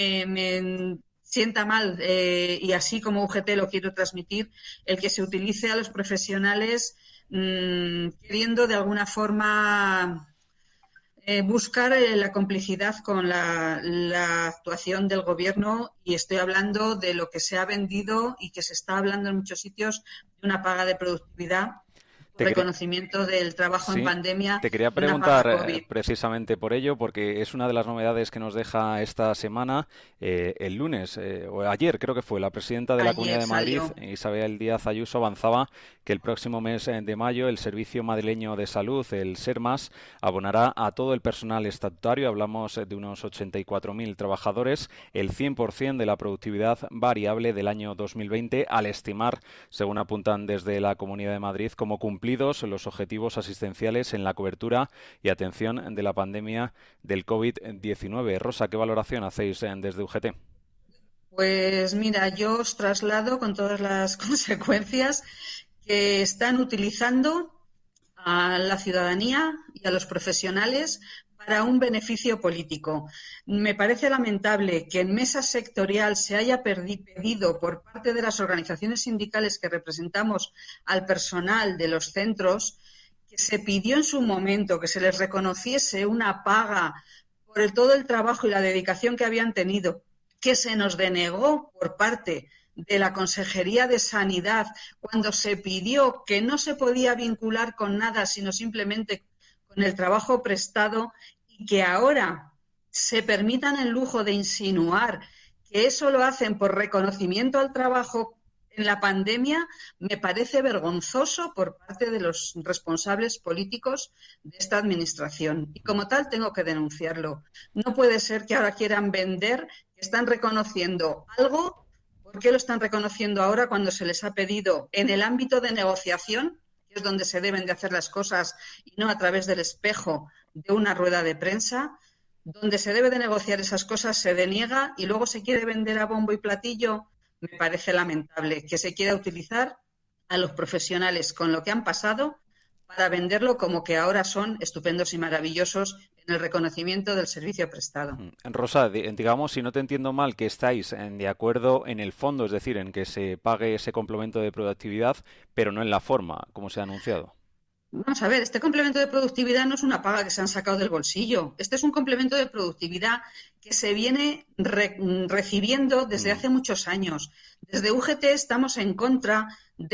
Speaker 5: me sienta mal, y así como UGT lo quiero transmitir, el que se utilice a los profesionales queriendo de alguna forma buscar la complicidad con la actuación del Gobierno, y estoy hablando de lo que se ha vendido y que se está hablando en muchos sitios de una paga de productividad reconocimiento del trabajo en pandemia.
Speaker 2: Te quería preguntar precisamente por ello, porque es una de las novedades que nos deja esta semana. El lunes, o ayer creo que fue, la presidenta de la Comunidad de Madrid, Isabel Díaz Ayuso, avanzaba que el próximo mes de mayo el Servicio Madrileño de Salud, el SERMAS, abonará a todo el personal estatutario, hablamos de unos 84.000 trabajadores, el 100% de la productividad variable del año 2020, al estimar, según apuntan desde la Comunidad de Madrid, como cumplidos los objetivos asistenciales en la cobertura y atención de la pandemia del COVID-19. Rosa, ¿qué valoración hacéis desde UGT?
Speaker 5: Pues mira, yo os traslado con todas las consecuencias que están utilizando a la ciudadanía y a los profesionales para un beneficio político. Me parece lamentable que en mesa sectorial se haya pedido por parte de las organizaciones sindicales que representamos al personal de los centros, que se pidió en su momento que se les reconociese una paga por todo el trabajo y la dedicación que habían tenido, que se nos denegó por parte de la Consejería de Sanidad cuando se pidió que no se podía vincular con nada, sino simplemente con el trabajo prestado, y que ahora se permitan el lujo de insinuar que eso lo hacen por reconocimiento al trabajo en la pandemia, me parece vergonzoso por parte de los responsables políticos de esta administración. Y como tal tengo que denunciarlo. No puede ser que ahora quieran vender que están reconociendo algo. ¿Por qué lo están reconociendo ahora cuando se les ha pedido en el ámbito de negociación, que es donde se deben de hacer las cosas y no a través del espejo de una rueda de prensa, donde se debe de negociar esas cosas se deniega y luego se quiere vender a bombo y platillo? Me parece lamentable que se quiera utilizar a los profesionales con lo que han pasado para venderlo como que ahora son estupendos y maravillosos en el reconocimiento del servicio prestado.
Speaker 2: Rosa, digamos, si no te entiendo mal, que estáis de acuerdo en el fondo, es decir, en que se pague ese complemento de productividad, pero no en la forma, como se ha anunciado.
Speaker 5: Vamos a ver, este complemento de productividad no es una paga que se han sacado del bolsillo. Este es un complemento de productividad que se viene recibiendo desde hace muchos años. Desde UGT estamos en contra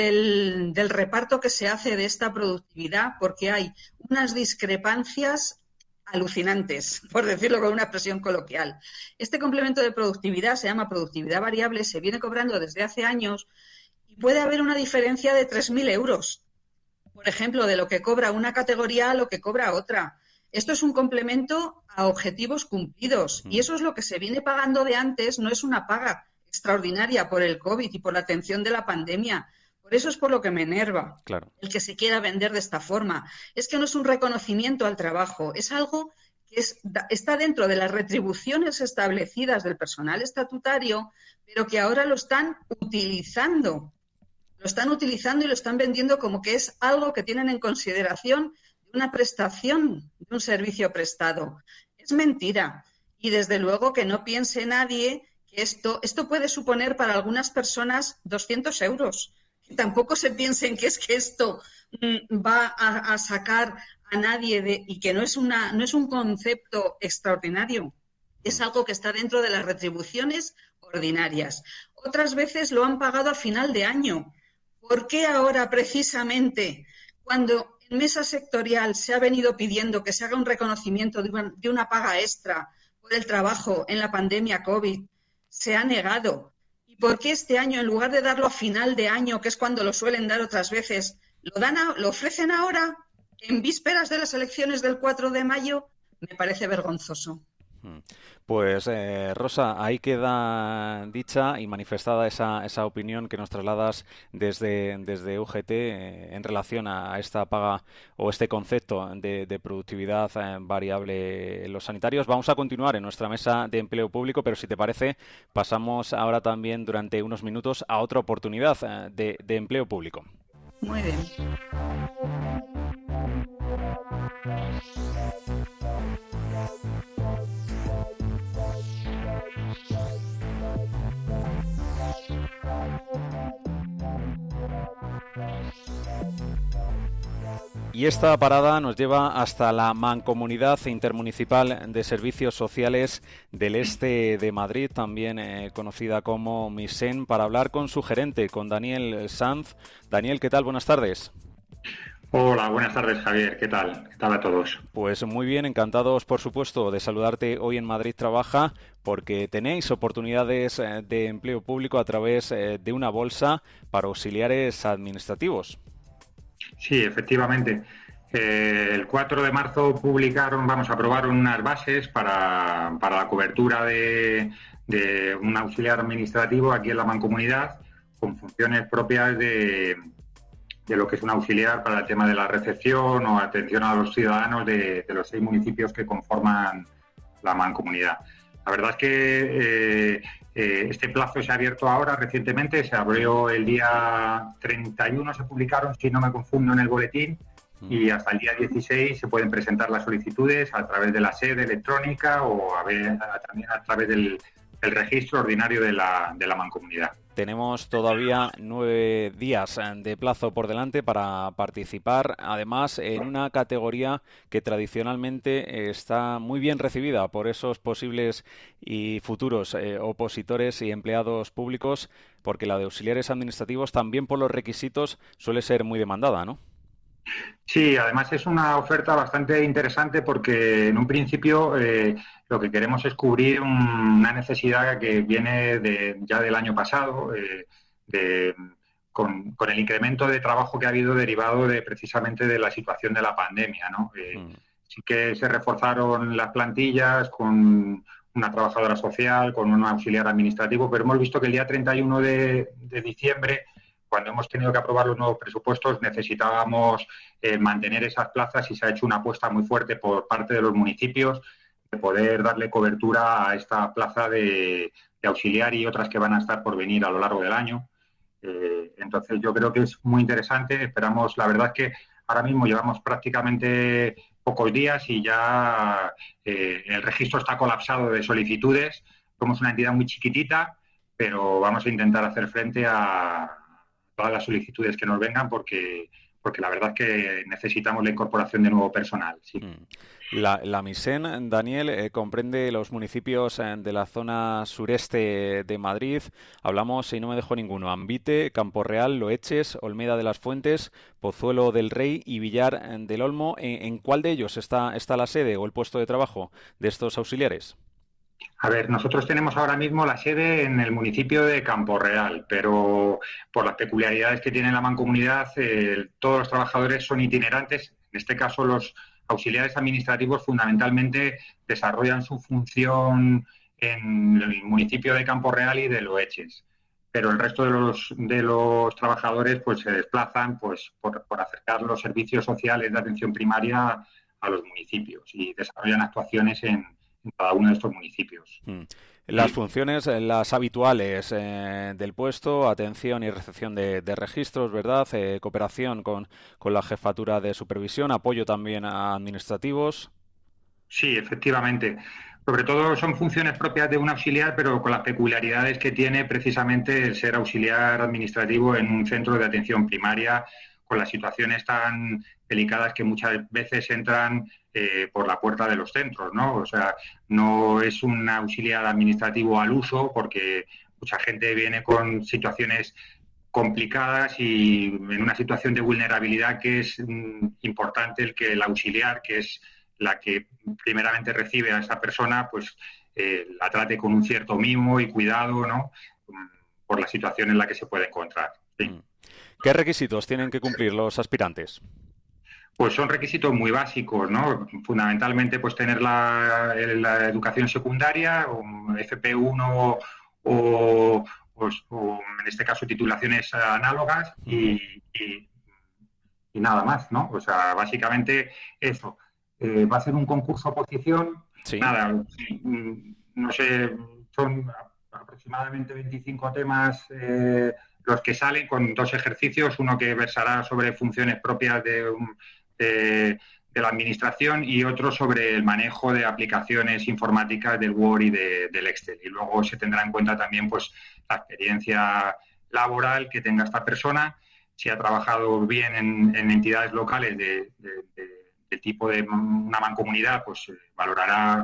Speaker 5: del reparto que se hace de esta productividad porque hay unas discrepancias alucinantes, por decirlo con una expresión coloquial. Este complemento de productividad se llama productividad variable, se viene cobrando desde hace años y puede haber una diferencia de 3.000 euros. Por ejemplo, de lo que cobra una categoría a lo que cobra otra. Esto es un complemento a objetivos cumplidos y eso es lo que se viene pagando de antes, no es una paga extraordinaria por el COVID y por la atención de la pandemia. Por eso es por lo que me enerva el que se quiera vender de esta forma. Es que no es un reconocimiento al trabajo, es algo que está dentro de las retribuciones establecidas del personal estatutario, pero que ahora lo están utilizando. Lo están utilizando y lo están vendiendo como que es algo que tienen en consideración de una prestación, de un servicio prestado. Es mentira. Y desde luego que no piense nadie que esto puede suponer para algunas personas 200 euros. Que tampoco se piensen que es que esto va a sacar a nadie y que no es un concepto extraordinario. Es algo que está dentro de las retribuciones ordinarias. Otras veces lo han pagado a final de año. ¿Por qué ahora, precisamente, cuando en mesa sectorial se ha venido pidiendo que se haga un reconocimiento de una paga extra por el trabajo en la pandemia COVID, se ha negado? ¿Y por qué este año, en lugar de darlo a final de año, que es cuando lo suelen dar otras veces, lo ofrecen ahora, en vísperas de las elecciones del 4 de mayo? Me parece vergonzoso.
Speaker 2: Pues Rosa, ahí queda dicha y manifestada esa opinión que nos trasladas desde UGT en relación a esta paga o este concepto de productividad variable en los sanitarios. Vamos a continuar en nuestra mesa de empleo público, pero si te parece, pasamos ahora también durante unos minutos a otra oportunidad de empleo público.
Speaker 5: Muy bien.
Speaker 2: Y esta parada nos lleva hasta la Mancomunidad Intermunicipal de Servicios Sociales del Este de Madrid, también conocida como MISEN, para hablar con su gerente, con Daniel Sanz. Daniel, ¿qué tal? Buenas tardes.
Speaker 10: Hola, buenas tardes, Javier. ¿Qué tal? ¿Qué tal a todos?
Speaker 2: Pues muy bien, encantados, por supuesto, de saludarte hoy en Madrid Trabaja, porque tenéis oportunidades de empleo público a través de una bolsa para auxiliares administrativos.
Speaker 10: Sí, efectivamente. El 4 de marzo aprobaron unas bases para la cobertura de un auxiliar administrativo aquí en la Mancomunidad, con funciones propias de lo que es un auxiliar para el tema de la recepción o atención a los ciudadanos de los 6 municipios que conforman la Mancomunidad. La verdad es que este plazo se ha abierto ahora recientemente, se abrió el día 31, se publicaron, si no me confundo, en el boletín, y hasta el día 16 se pueden presentar las solicitudes a través de la sede electrónica o también a través del registro ordinario de la Mancomunidad.
Speaker 2: Tenemos todavía 9 días de plazo por delante para participar, además en una categoría que tradicionalmente está muy bien recibida por esos posibles y futuros opositores y empleados públicos, porque la de auxiliares administrativos también por los requisitos suele ser muy demandada, ¿no?
Speaker 10: Sí, además es una oferta bastante interesante porque en un principio lo que queremos es cubrir una necesidad que viene ya del año pasado, con el incremento de trabajo que ha habido derivado precisamente de la situación de la pandemia, ¿no? Sí que se reforzaron las plantillas con una trabajadora social, con un auxiliar administrativo, pero hemos visto que el día 31 de diciembre, cuando hemos tenido que aprobar los nuevos presupuestos, necesitábamos mantener esas plazas y se ha hecho una apuesta muy fuerte por parte de los municipios de poder darle cobertura a esta plaza de auxiliar y otras que van a estar por venir a lo largo del año. Entonces yo creo que es muy interesante. Esperamos, la verdad es que ahora mismo llevamos prácticamente pocos días y ya el registro está colapsado de solicitudes. Somos una entidad muy chiquitita, pero vamos a intentar hacer frente a todas las solicitudes que nos vengan porque la verdad es que necesitamos la incorporación de nuevo personal. Sí.
Speaker 2: La Misen, Daniel, comprende los municipios de la zona sureste de Madrid. Hablamos, y no me dejo ninguno, Ambite, Campo Real, Loeches, Olmeda de las Fuentes, Pozuelo del Rey y Villar del Olmo. ¿En cuál de ellos está la sede o el puesto de trabajo de estos auxiliares?
Speaker 10: A ver, nosotros tenemos ahora mismo la sede en el municipio de Campo Real, pero por las peculiaridades que tiene la Mancomunidad, todos los trabajadores son itinerantes. En este caso, los auxiliares administrativos fundamentalmente desarrollan su función en el municipio de Campo Real y de Loeches, pero el resto de los trabajadores pues se desplazan pues por acercar los servicios sociales de atención primaria a los municipios y desarrollan actuaciones en cada uno de estos municipios.
Speaker 2: Las funciones, las habituales del puesto, atención y recepción de registros, ¿verdad? Cooperación con la jefatura de supervisión, apoyo también a administrativos.
Speaker 10: Sí, efectivamente. Sobre todo son funciones propias de un auxiliar, pero con las peculiaridades que tiene precisamente el ser auxiliar administrativo en un centro de atención primaria, con las situaciones tan delicadas que muchas veces entran por la puerta de los centros, ¿no? O sea, no es un auxiliar administrativo al uso porque mucha gente viene con situaciones complicadas y en una situación de vulnerabilidad que es importante el que el auxiliar, que es la que primeramente recibe a esa persona, pues la trate con un cierto mimo y cuidado, ¿no? Por la situación en la que se puede encontrar. ¿Sí?
Speaker 2: ¿Qué requisitos tienen que cumplir los aspirantes?
Speaker 10: Pues son requisitos muy básicos, ¿no? Fundamentalmente, pues tener la educación secundaria, FP1 o en este caso titulaciones análogas y nada más, ¿no? O sea, básicamente eso. Va a ser un concurso oposición. Sí. Nada, no sé, son aproximadamente 25 temas los que salen con 2 ejercicios, uno que versará sobre funciones propias de la administración y otro sobre el manejo de aplicaciones informáticas del Word y del Excel. Y luego se tendrá en cuenta también pues la experiencia laboral que tenga esta persona, si ha trabajado bien en entidades locales de tipo de una mancomunidad, pues valorará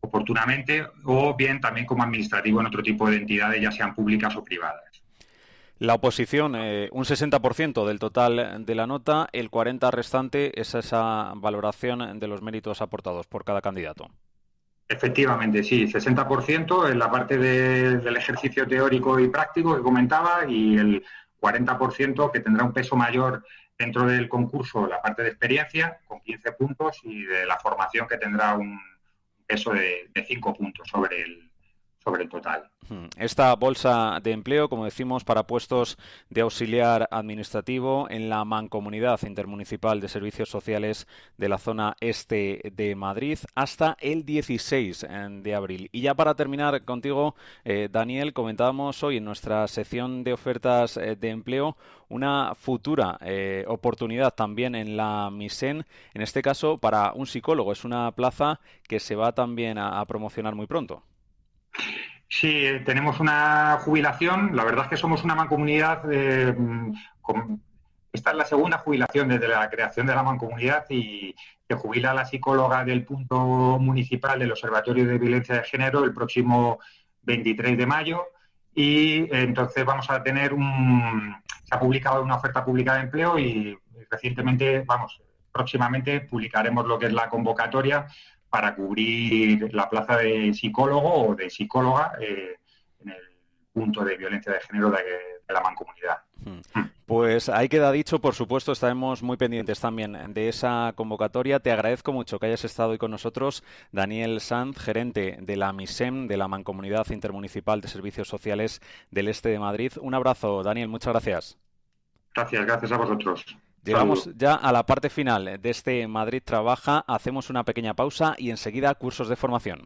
Speaker 10: oportunamente, o bien también como administrativo en otro tipo de entidades, ya sean públicas o privadas.
Speaker 2: La oposición, un 60% del total de la nota, el 40% restante es esa valoración de los méritos aportados por cada candidato.
Speaker 10: Efectivamente, sí, 60% en la parte del ejercicio teórico y práctico que comentaba, y el 40% que tendrá un peso mayor dentro del concurso, la parte de experiencia, con 15 puntos, y de la formación, que tendrá un peso de 5 puntos sobre el total.
Speaker 2: Esta bolsa de empleo, como decimos, para puestos de auxiliar administrativo en la Mancomunidad Intermunicipal de Servicios Sociales de la zona este de Madrid hasta el 16 de abril. Y ya para terminar contigo, Daniel, comentábamos hoy en nuestra sección de ofertas de empleo una futura oportunidad también en la Misen, en este caso para un psicólogo. Es una plaza que se va también a promocionar muy pronto.
Speaker 10: Sí, tenemos una jubilación. La verdad es que somos una mancomunidad. Esta es la segunda jubilación desde la creación de la mancomunidad, y se jubila la psicóloga del punto municipal del Observatorio de Violencia de Género el próximo 23 de mayo. Y entonces vamos a tener se ha publicado una oferta pública de empleo, y recientemente, próximamente publicaremos lo que es la convocatoria para cubrir la plaza de psicólogo o de psicóloga en el punto de violencia de género de la mancomunidad.
Speaker 2: Pues ahí queda dicho. Por supuesto, estaremos muy pendientes también de esa convocatoria. Te agradezco mucho que hayas estado hoy con nosotros, Daniel Sanz, gerente de la MISEM, de la Mancomunidad Intermunicipal de Servicios Sociales del Este de Madrid. Un abrazo, Daniel, muchas gracias.
Speaker 10: Gracias a vosotros.
Speaker 2: Llegamos ya a la parte final de este Madrid Trabaja. Hacemos una pequeña pausa y enseguida cursos de formación.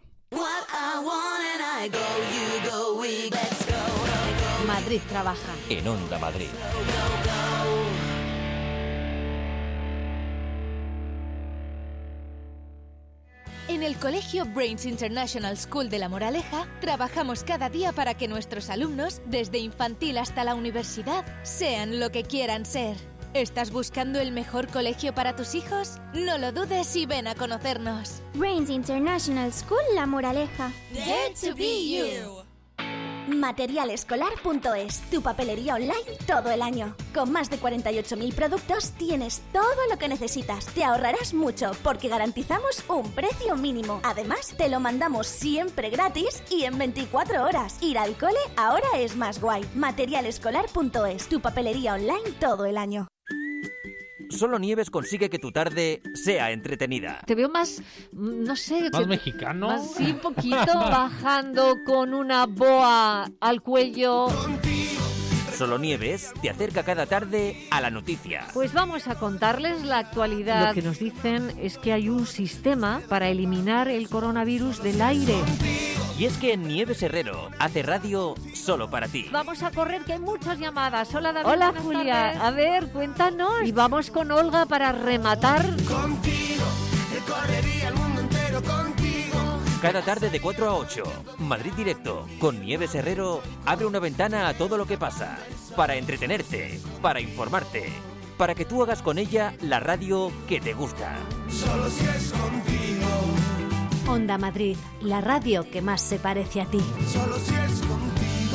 Speaker 4: Madrid Trabaja.
Speaker 1: En Onda Madrid.
Speaker 7: En el Colegio Brains International School de La Moraleja trabajamos cada día para que nuestros alumnos, desde infantil hasta la universidad, sean lo que quieran ser. ¿Estás buscando el mejor colegio para tus hijos? No lo dudes y ven a conocernos.
Speaker 11: Brains International School La Moraleja.
Speaker 7: Dare to be you.
Speaker 11: Materialescolar.es, tu papelería online todo el año. Con más de 48.000 productos tienes todo lo que necesitas. Te ahorrarás mucho porque garantizamos un precio mínimo. Además, te lo mandamos siempre gratis y en 24 horas. Ir al cole ahora es más guay. Materialescolar.es, tu papelería online todo el año.
Speaker 1: Solo Nieves consigue que tu tarde sea entretenida.
Speaker 9: Te veo más, no sé...
Speaker 16: ¿Más mexicano?
Speaker 9: Más, sí, un poquito, bajando con una boa al cuello.
Speaker 1: Solo Nieves te acerca cada tarde a la noticia.
Speaker 9: Pues vamos a contarles la actualidad. Lo que nos dicen es que hay un sistema para eliminar el coronavirus del aire.
Speaker 1: Y es que Nieves Herrero hace radio solo para ti.
Speaker 9: Vamos a correr, que hay muchas llamadas. Hola, David. Hola, Julia. Tardes. A ver, cuéntanos. Y vamos con Olga para rematar.
Speaker 12: Contigo, recorrería el mundo entero contigo.
Speaker 1: Cada tarde de 4 a 8, Madrid Directo, con Nieves Herrero, abre una ventana a todo lo que pasa. Para entretenerte, para informarte, para que tú hagas con ella la radio que te gusta.
Speaker 12: Solo si es contigo.
Speaker 4: Onda Madrid, la radio que más se parece a ti.
Speaker 12: Solo si es contigo.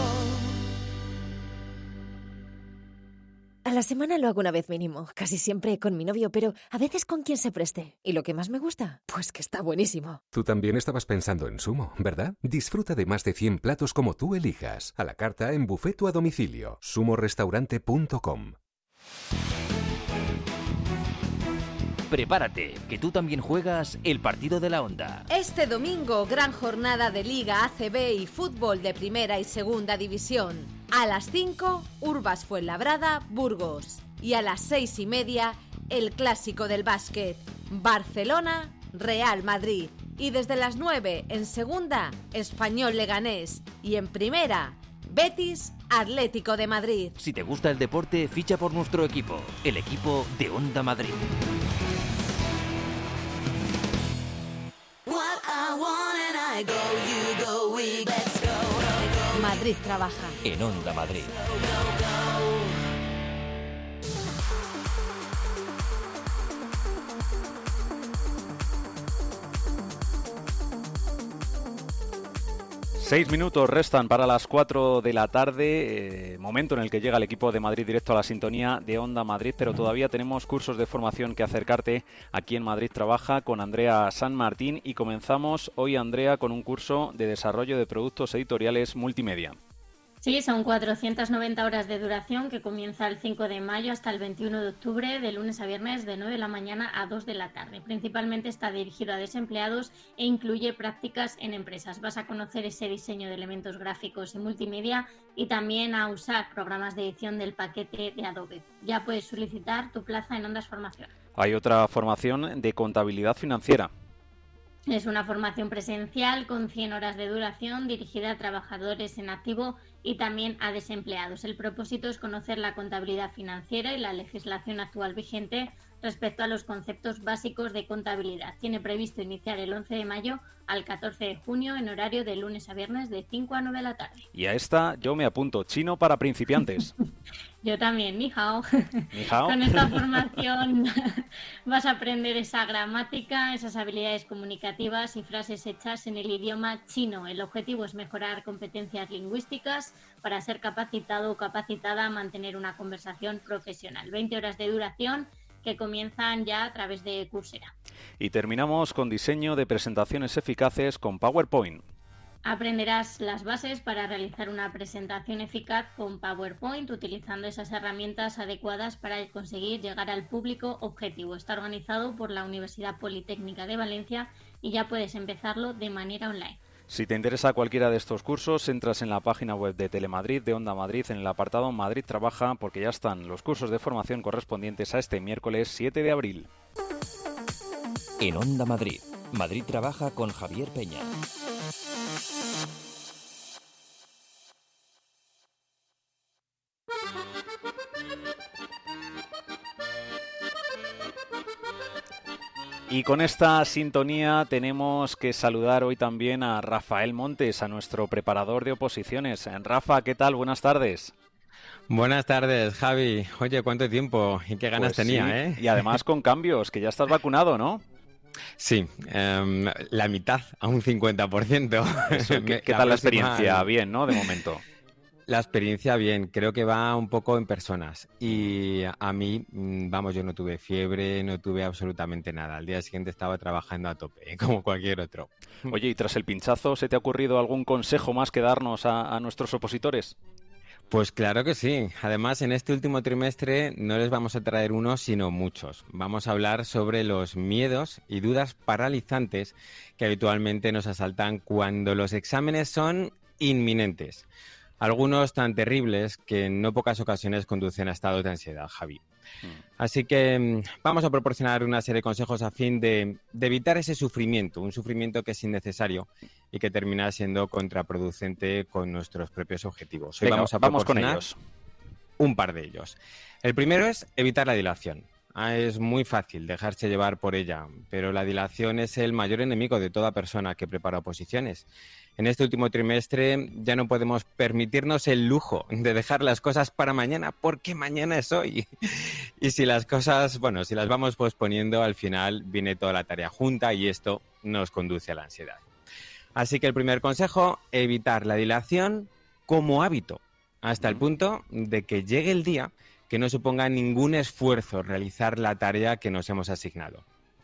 Speaker 17: A la semana lo hago una vez mínimo, casi siempre con mi novio, pero a veces con quien se preste. ¿Y lo que más me gusta? Pues que está buenísimo.
Speaker 13: Tú también estabas pensando en Sumo, ¿verdad? Disfruta de más de 100 platos como tú elijas, a la carta, en buffet o a domicilio. sumorestaurante.com.
Speaker 1: Prepárate, que tú también juegas el partido de la Onda.
Speaker 4: Este domingo, gran jornada de Liga ACB y fútbol de primera y segunda división. A las 5, Urbas Fuenlabrada, Burgos. Y a las 6:30, el clásico del básquet, Barcelona, Real Madrid. Y desde las 9, en segunda, Español Leganés. Y en primera, Betis, Atlético de Madrid.
Speaker 1: Si te gusta el deporte, ficha por nuestro equipo, el equipo de Onda Madrid.
Speaker 4: Madrid Trabaja.
Speaker 1: En Onda Madrid.
Speaker 2: 6 minutos restan para las 4 de la tarde, momento en el que llega el equipo de Madrid Directo a la sintonía de Onda Madrid, pero todavía tenemos cursos de formación que acercarte aquí en Madrid Trabaja con Andrea San Martín y comenzamos hoy, Andrea, con un curso de desarrollo de productos editoriales multimedia.
Speaker 3: Sí, son 490 horas de duración que comienza el 5 de mayo hasta el 21 de octubre, de lunes a viernes, de 9 de la mañana a 2 de la tarde. Principalmente está dirigido a desempleados e incluye prácticas en empresas. Vas a conocer ese diseño de elementos gráficos y multimedia y también a usar programas de edición del paquete de Adobe. Ya puedes solicitar tu plaza en Ondas Formación.
Speaker 2: Hay otra formación de contabilidad financiera.
Speaker 3: Es una formación presencial con 100 horas de duración dirigida a trabajadores en activo y también a desempleados. El propósito es conocer la contabilidad financiera y la legislación actual vigente respecto a los conceptos básicos de contabilidad. Tiene previsto iniciar el 11 de mayo al 14 de junio en horario de lunes a viernes de 5 a 9 de la tarde.
Speaker 2: Y a esta yo me apunto, chino para principiantes.
Speaker 3: Yo también, ni hao.
Speaker 2: Ni hao.
Speaker 3: Con esta formación vas a aprender esa gramática, esas habilidades comunicativas y frases hechas en el idioma chino. El objetivo es mejorar competencias lingüísticas para ser capacitado o capacitada a mantener una conversación profesional. 20 horas de duración que comienzan ya a través de Coursera.
Speaker 2: Y terminamos con diseño de presentaciones eficaces con PowerPoint.
Speaker 3: Aprenderás las bases para realizar una presentación eficaz con PowerPoint utilizando esas herramientas adecuadas para conseguir llegar al público objetivo. Está organizado por la Universidad Politécnica de Valencia y ya puedes empezarlo de manera online.
Speaker 2: Si te interesa cualquiera de estos cursos, entras en la página web de Telemadrid, de Onda Madrid, en el apartado Madrid Trabaja, porque ya están los cursos de formación correspondientes a este miércoles 7 de abril.
Speaker 1: En Onda Madrid, Madrid Trabaja con Javier Peña.
Speaker 2: Y con esta sintonía tenemos que saludar hoy también a Rafael Montes, a nuestro preparador de oposiciones. Rafa, ¿qué tal? Buenas tardes.
Speaker 16: Buenas tardes, Javi. Oye, ¿cuánto tiempo y qué ganas tenía,
Speaker 2: sí.
Speaker 16: eh?
Speaker 2: Y además con cambios, que ya estás vacunado, ¿no?
Speaker 16: Sí, la mitad, a un 50%.
Speaker 2: Eso, ¿qué tal la experiencia? Bien, ¿no? De momento.
Speaker 16: La experiencia bien, creo que va un poco en personas y a mí, vamos, yo no tuve fiebre, no tuve absolutamente nada. Al día siguiente estaba trabajando a tope, como cualquier otro.
Speaker 2: Oye, ¿y tras el pinchazo se te ha ocurrido algún consejo más que darnos a nuestros opositores?
Speaker 16: Pues claro que sí. Además, en este último trimestre no les vamos a traer uno, sino muchos. Vamos a hablar sobre los miedos y dudas paralizantes que habitualmente nos asaltan cuando los exámenes son inminentes. Algunos tan terribles que en no pocas ocasiones conducen a estados de ansiedad, Javi. Así que vamos a proporcionar una serie de consejos a fin de evitar ese sufrimiento, un sufrimiento que es innecesario y que termina siendo contraproducente con nuestros propios objetivos. Hoy vamos a proporcionar
Speaker 2: con ellos.
Speaker 16: Un par de ellos. El primero es evitar la dilación. Es muy fácil dejarse llevar por ella, pero la dilación es el mayor enemigo de toda persona que prepara oposiciones. En este último trimestre ya no podemos permitirnos el lujo de dejar las cosas para mañana, porque mañana es hoy. Y si las cosas, si las vamos posponiendo, al final viene toda la tarea junta y esto nos conduce a la ansiedad. Así que el primer consejo, evitar la dilación como hábito, hasta el punto de que llegue el día que no suponga ningún esfuerzo realizar la tarea que nos hemos asignado.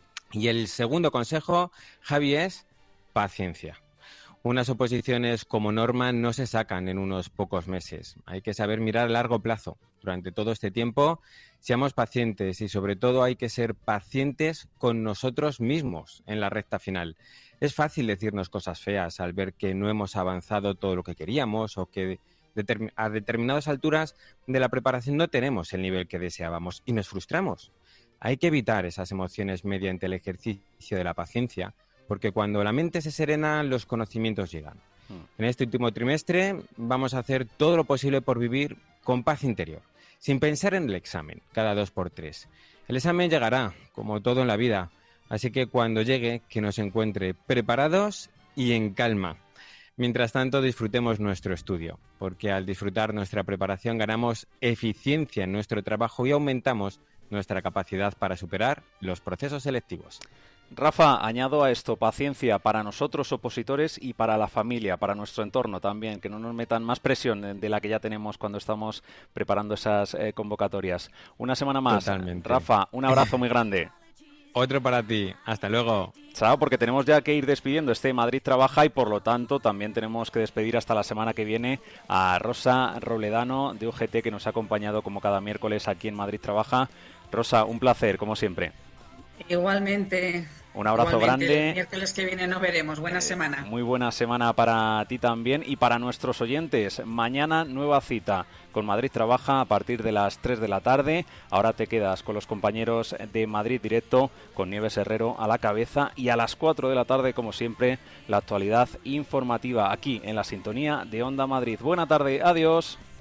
Speaker 16: Y el segundo consejo, Javi, es paciencia. Unas oposiciones como norma no se sacan en unos pocos meses. Hay que saber mirar a largo plazo. Durante todo este tiempo, seamos pacientes y sobre todo hay que ser pacientes con nosotros mismos en la recta final. Es fácil decirnos cosas feas al ver que no hemos avanzado todo lo que queríamos o que a determinadas alturas de la preparación no tenemos el nivel que deseábamos y nos frustramos. Hay que evitar esas emociones mediante el ejercicio de la paciencia, porque cuando la mente se serena, los conocimientos llegan. En este último trimestre vamos a hacer todo lo posible por vivir con paz interior, sin pensar en el examen, cada 2x3. El examen llegará, como todo en la vida, así que cuando llegue, que nos encuentre preparados y en calma. Mientras tanto, disfrutemos nuestro estudio, porque al disfrutar nuestra preparación ganamos eficiencia en nuestro trabajo y aumentamos nuestra capacidad para superar los procesos selectivos.
Speaker 2: Rafa, añado a esto paciencia para nosotros opositores y para la familia, para nuestro entorno también, que no nos metan más presión de la que ya tenemos cuando estamos preparando esas convocatorias. Una semana más. Totalmente. Rafa, un abrazo muy grande.
Speaker 16: Otro para ti. Hasta luego.
Speaker 2: Chao, porque tenemos ya que ir despidiendo este Madrid Trabaja y por lo tanto también tenemos que despedir hasta la semana que viene a Rosa Roledano de UGT, que nos ha acompañado como cada miércoles aquí en Madrid Trabaja. Rosa, un placer, como siempre.
Speaker 5: Igualmente.
Speaker 2: Un abrazo grande.
Speaker 5: El miércoles que viene nos veremos. Buena semana.
Speaker 2: Muy buena semana para ti también y para nuestros oyentes. Mañana nueva cita con Madrid Trabaja a partir de las 3 de la tarde. Ahora te quedas con los compañeros de Madrid Directo, con Nieves Herrero a la cabeza, y a las 4 de la tarde, como siempre, la actualidad informativa aquí en la sintonía de Onda Madrid. Buena tarde, adiós.